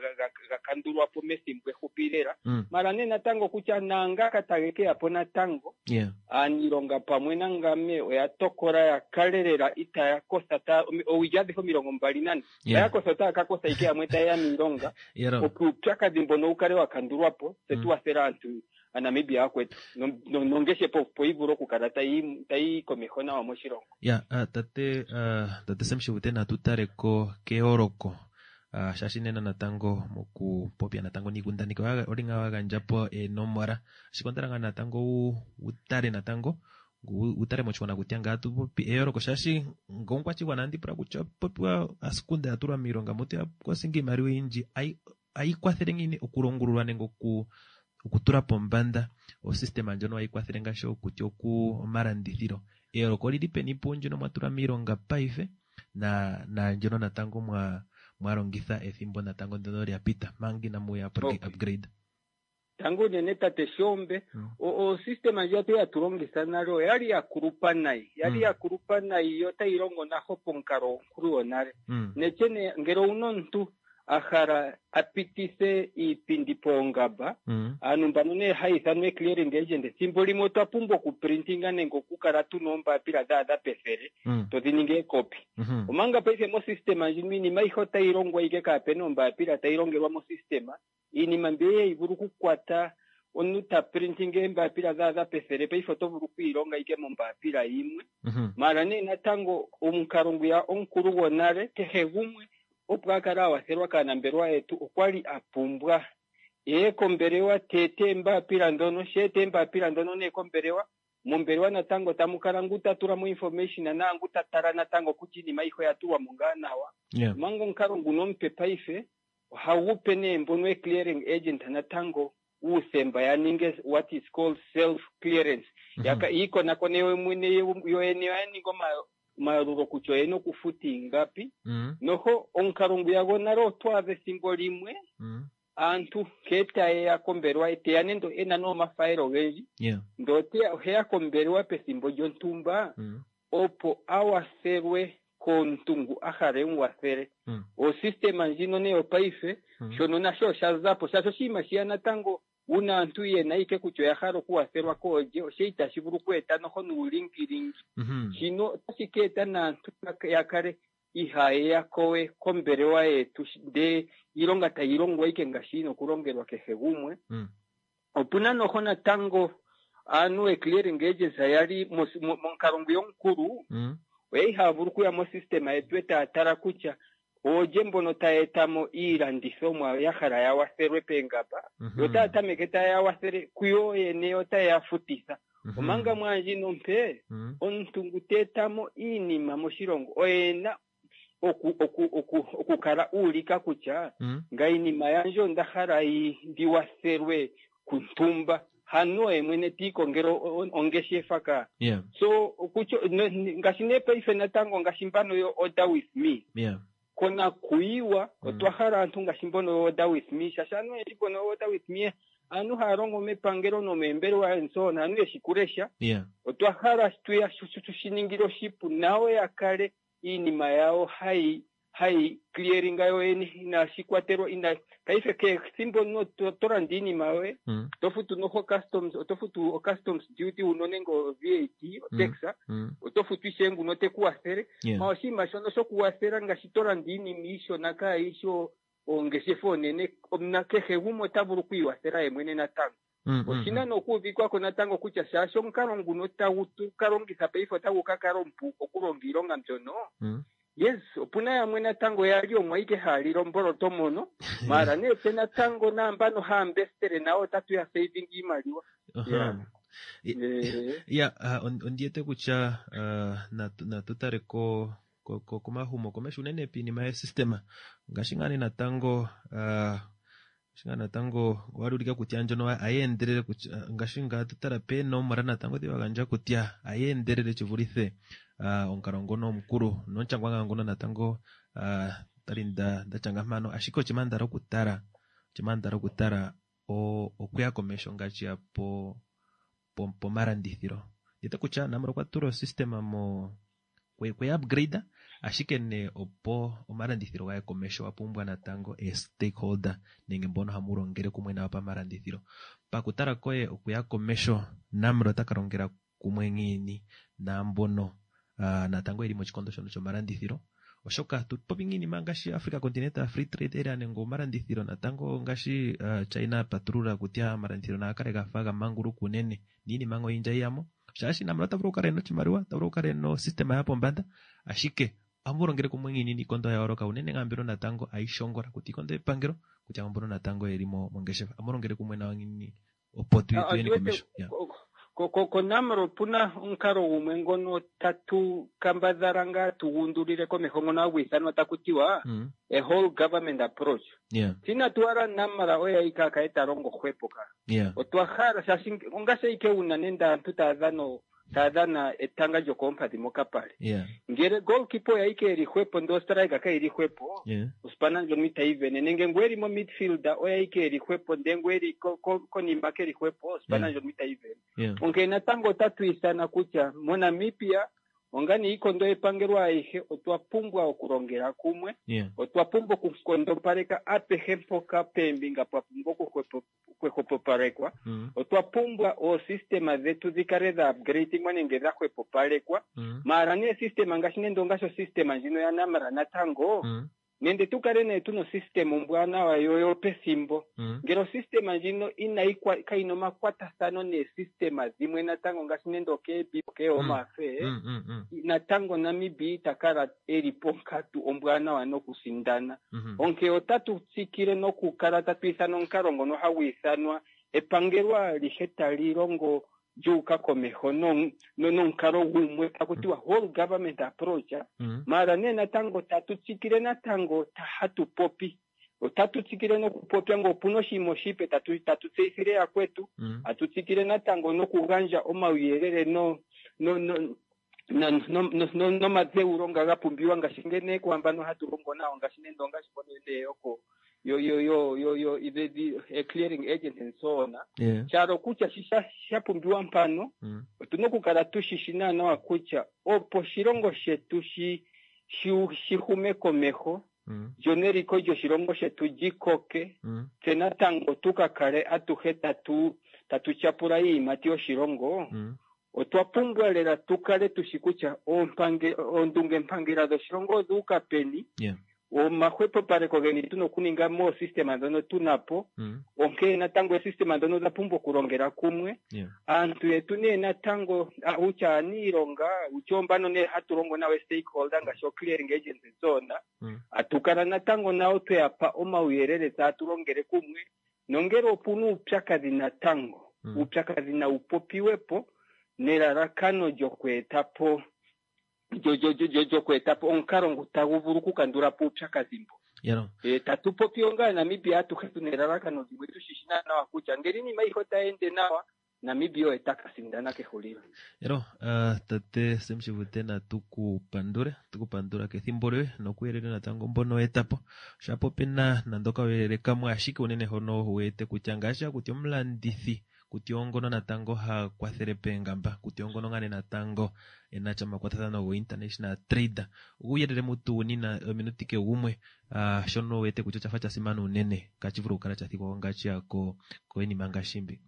gakandulwa po mesimbwe hupirera Mm. mara nena tango kucha nanga katageke apo na tango Yeah. anironga pamwe nangame oyatokora yakalelera ita yakosa ta owijadhiho mirongo mbali nane Yeah. yakosa ta akakosa ike amweta ya mironga Yero. okupyakazi mbono ukale wakandulwapo setuwasera antu anamibia akwetu nongeshe po poivuro kukala tai tai komihona wa moshilongo Ya, uh, tate uh, tate semshibute na tutareko ke oroko uh, shashinena natango moku popia natango nikundaniko oringa waganjapo e nomora shikontara natango u utare natango gu utare mochwana kutianga atu popi e oroko shashi ngongwachi wanandi pra kucha popwa askunda atura mironga muti kwa singi mariwe inji ai ai kwatherengine okurongurwa nengo ku okutura pombanda o system anjono ai kwatherenga sho kuti oku marandithiro ero kolidi penipo njono mwatura mironga paife na na njono natango mwa mwarongitha ethimbo natango ndono lyapita mangi na muya Okay. upgrade tangu nene tate shombe o, o system anjatu ya turongisa nalo yali ya kurupa nai yali Mm. ya kurupa nai yota irongo na hopo nkaro nkuru onare Mm. nechene ngero unontu ahara apitise ipindi pongaba Mm. anu mbanone haithanwe clearing agent simboli moto apumbo ku printinga nengo kukara tunomba pila dada pefere Mm. to dininge copy Mhm. umanga paise mo system anjimini mai hota irongwa ike ka penomba pila ta irongelwa mo system ini mambe iburu kukwata onuta printing emba pila dada pefere pe foto buru kuironga ike momba pila imwe Mhm. mara ne natango umkarongu ya onkuru wonare tehegumwe opwakara waserwa kana mberwa etu okwali apumbwa eko mberewa tete mba pila ndono shete mba pila ndono neko mberewa mumberewa natango tamukaranguta tura mu information na anguta tara natango kuchini maiho ya tuwa munganawa Yeah. mango nkarongu nompe paife haupe ne mbonwe clearing agent natango usemba yaninge what is called self clearance yaka iko nakone yo mwene yo ene yani ngoma maruro kucho eno kufuti ngapi Mm. noho onkarungu yago naro twave singo limwe Mm. antu keta ya komberwa ite yanendo ena no mafairo geji Yeah. ndote ya komberwa pesimbo jontumba Mm. opo awaserwe kontungu ahare mwafere Mm. o system anjino ne opaife Mm. shono na sho shazapo shaso shima shiana tango una antu ye na ike kucho ya haro kuwaserwa koje o sheita shiburu kweta no honu linki linki Mhm. shino tasiketa na antu ya kare ihaye yakowe komberewa yetu de ironga ta irongwa ike ngashino kurongerwa kehegumwe Mm. opuna noho na tango anu e clearing agents ayali monkarungu yonkuru Mm. wei haburu kuya mo system ayetweta atara kucha oje mbono taetamo irandiso mwa yahara ya waserwe pengaba Mhm. yota atameketa ya wasere kuyo ene yota ya futisa Mhm. omanga mwanji nompe Mm. ontungu tetamo inima moshilongo oena oku oku oku okukala ulika kucha Mm. ngainima yanjo ndahara i ndiwaserwe kuntumba hano emwene tiko ngero on- ongeshefaka Yeah. so kucho no- ni- ngashinepa ife natango ngashimbano yo order with me Yeah. kona kuiwa otwahara antu ngashimbono yo order with me shashano eshiko no order with me anu harongo mepangero no membero wa ensona anu yeshikuresha Yeah. otwahara tuya shiningiro shipu nawe yakale inima yao hai hai clearing ayo eni na shikwatero ina kaife ke simbo no to- tora ndini mawe Mm. tofutu noho customs tofutu o customs duty unonengo V A T o Mm. taxa Mm. tofutu ishengu note kuwasere Yeah. maoshi mashono so kuwasera ngashitora ndini misho naka isho ongeshefone ne omna kehe humo taburu kuiwasera emwene natango Mm. Mm. oshina nokuvikwa kona tango kucha shasho nkarongu notawutu karongisa peifo tawu kakarompu okulongilonga mbyono Mm. yes opuna yamwe natango yali omwaike haliro mboloto mono mara nete natango nambano hambestere nawo tatu ya saving imaliwa Aha. Eh. Ya, uh, on, ondiete kucha uh, na, na tutare ko ko ko kumahumo komesha unene pini ma sistema ngashingani natango uh, shingana natango warulika kutia njono ayenderere kucha ngashinga tutara pe no mara natango tiwa ganja kutia ayenderere chivulithe uh, onkarongono mkuru nonchangwanga ngono natango uh, tarinda ndachangamano ashiko chimandara kutara chimandara kutara o okuya komesho ngachi po po, po marandithiro dita kucha namro kwaturo system mo kwe kwe upgrade ashike ne opo omarandithiro wa komesho wapumbwa natango e stakeholder ninge mbono hamurongere kumwe na pa marandithiro pakutara koye okuya komesho namro takarongera kumwe ngini na mbono uh, natango eri mu chikondo shono cho marandithiro oshoka tupopi ngini mangashi Africa Continental Free Trade Area nengo marandithiro natango ngashi uh, China patrura kutia marandithiro na kare gafaga manguru kunene nini mango inja yamo shashi namro tabro kare no chimarua tabro kare no system yapo mbanda ashike amurongere kumwe ngini ni kondo ya oroka unene ngambiro natango aishongora kuti kondo epangero kuti ambono natango erimo mongeshe amurongere kumwe na ngini opportunity uh, ni commission yeah. Ko namro puna unkaro umwe ngono tatu kambazaranga tuundulire komeho ngono agwisano takutiwa mm. a whole government approach yeah. tina tuara namara oya ikaka etarongo kwepoka yeah. otwahara shasing ongase ike unanenda tutazano tadana etanga jo kompati mokapale yeah. ngere goalkeeper ya ike eri kwepo ndo striker ka eri kwepo yeah. uspana jo mita even nenge ngweri mo midfielder oya ike eri kwepo ndengweri ko ko, ko nimba eri kwepo uspana yeah. jo mita even yeah. ongena tango tatu isana kucha mona mipia ongani iko ndo epangerwa ihe otwapumbwa okurongera kumwe yeah. otwapumbwa kukondo pareka ape hempo ka pembi ngapapumbo kwepo kwepo parekwa mm. otwapumbwa o system zetu zikareza upgrading mwanengeza kwepo parekwa mm. mara ne system ngashine ndo ngasho system njino ya namara natango mm. nende tukarene tuno system mbwana wa yoyo pesimbo mm. ngero system njino inaikwa kaino makwata sano ne system zimwe natango ngashine ndo kebi ke o mafe mm. mm. mm. natango namibi takara eri ponkatu ombwana wa no kusindana mm-hmm. onke otatu tsikire no kukara tatu isano nkarongo no hawisanwa epangerwa liheta lirongo juka komeho no no no nkaro gumwe takutiwa whole government approach mm. mara nena tango tatu tsikire na tango tahatu popi otatu tsikire no kupopya ngo puno shimo shipe tatu tatu tseisire ya kwetu mm. atutsikire na tango no kuganja omawiyerere no no no na no no no, no mazeuro ngagapumbiwa ngashingene kwamba no haturongo nawo ngashinendo ngashibone yoko yo yo yo yo yo the, the a clearing agent and so on yeah. charo kucha shisha shapumbiwa mpano mm. tunokukala tushishina na wakucha opo shirongo shetu shi shi shihume komeho mm. joneri kojo shirongo shetu jikoke mm. tena tango tukakale atuheta tu tatuchapura hii matio shirongo mm. otwapumbwelera tukale tushikucha ompange ondunge mpangira do shirongo duka peni yeah. o mahwepo pare kogeni tuno kuninga mo system andono tunapo mm. onke na tango system andono da pumbo kurongera kumwe yeah. antu etune na tango uh, ucha nironga uchomba no ne haturongo nawe stakeholder nga show clearing agent zona mm. atukana na tango nao twe apa oma uyerere za turongere kumwe nongero punu upyakazi na tango mm. upyakazi na upopiwepo nerarakano jokwetapo jojo jojo jokwetapo onkarongo taguvuru kukandura po upyakazimbo yero e tatupo pionga Namibia atuketu nerarakano zimwe tushishina na wakucha ngerini maihota ende nawa Namibia etakasindana ke hulira yero uh, tate semshivute na tuku pandure tuku pandura ke thimbore no kuerere na tango mbono etapo shapo pena nandoka werere kamwe ashike unene hono huete kuchangasha kutyomlandithi kutiongono na tango ha kwatherepe ngamba kutiongono ngane na tango enacha makwatana go international trader uyerere mutu nina uh, minutike umwe uh, shono wete kucho chafacha simano unene kachivuru kara chathiko ngachi yako ko eni mangashimbi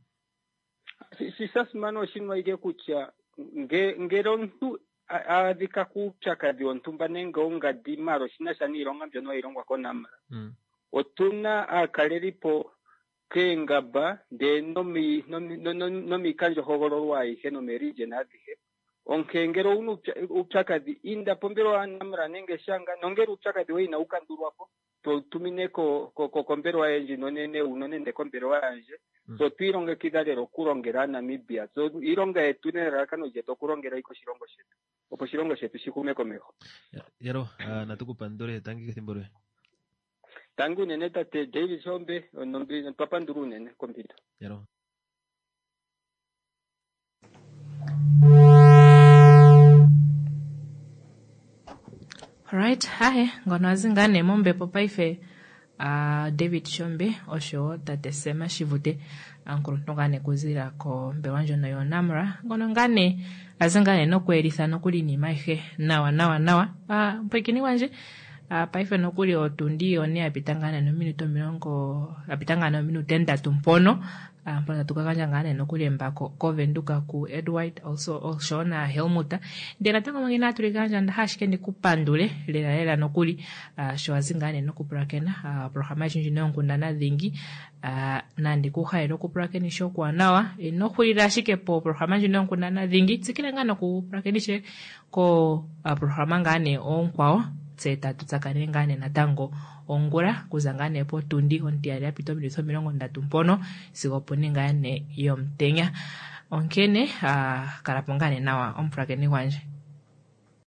sisas mano shinwa ige kucha nge ngero ntu adika kuchaka dio ntumba nenga unga di maro shina shani ironga mbyono irongwa ko namara mm. otuna akaleripo kengaba de no mi no no no, no mi kanjo hogoro wai heno merije na dihe onkengero unu uchaka di inda pombero anamra nenge shanga nongero uchaka di weina ukanduru hapo to tumine ko ko, ko kombero aje nonene unonende kombero aje mm. so tuironge kidalero kurongera Namibia so ironga etunera kano jeto kurongera iko shirongo shetu opo shirongo shetu shikume komeho yero uh, natuku pandore tangi kitimbore tangu nene tate David Sombe nombi papa nduru nene kompita yero Alright, hahe ngono azingane mombe popaife uh, David Shombe osho tatesema shivute ankurutungane kuzira ko mbewanjo na yonamra ngono ngane azingane nokwelitha nokuli ni maihe nawa nawa nawa uh, mpekini wanje uh, paife nokuli otundi one apitangana no minuto milongo apitangana no minuto endatu mpono uh, mpono tukakanja ngane nokuli mbako kovenduka ku Edward also also na Helmuta ndela tango mangina atulikanja ndahashike ndi kupandule lela lela nokuli uh, shwazingane nokuprakena uh, programa chinjino nkundana dhingi uh, nandi kuhairo kuprakeni shokwa nawa inokulira shike po programa chinjino nkundana dhingi tsikile ngano kuprakenishe ko uh, programa ngane onkwao tseta tutsakane ngane natango ongura kuzangane po tundi ontiari apito militho milongo ndatu mpono sigoponi ngane yomtenya onkene uh, kalapongane nawa omprakeni wanje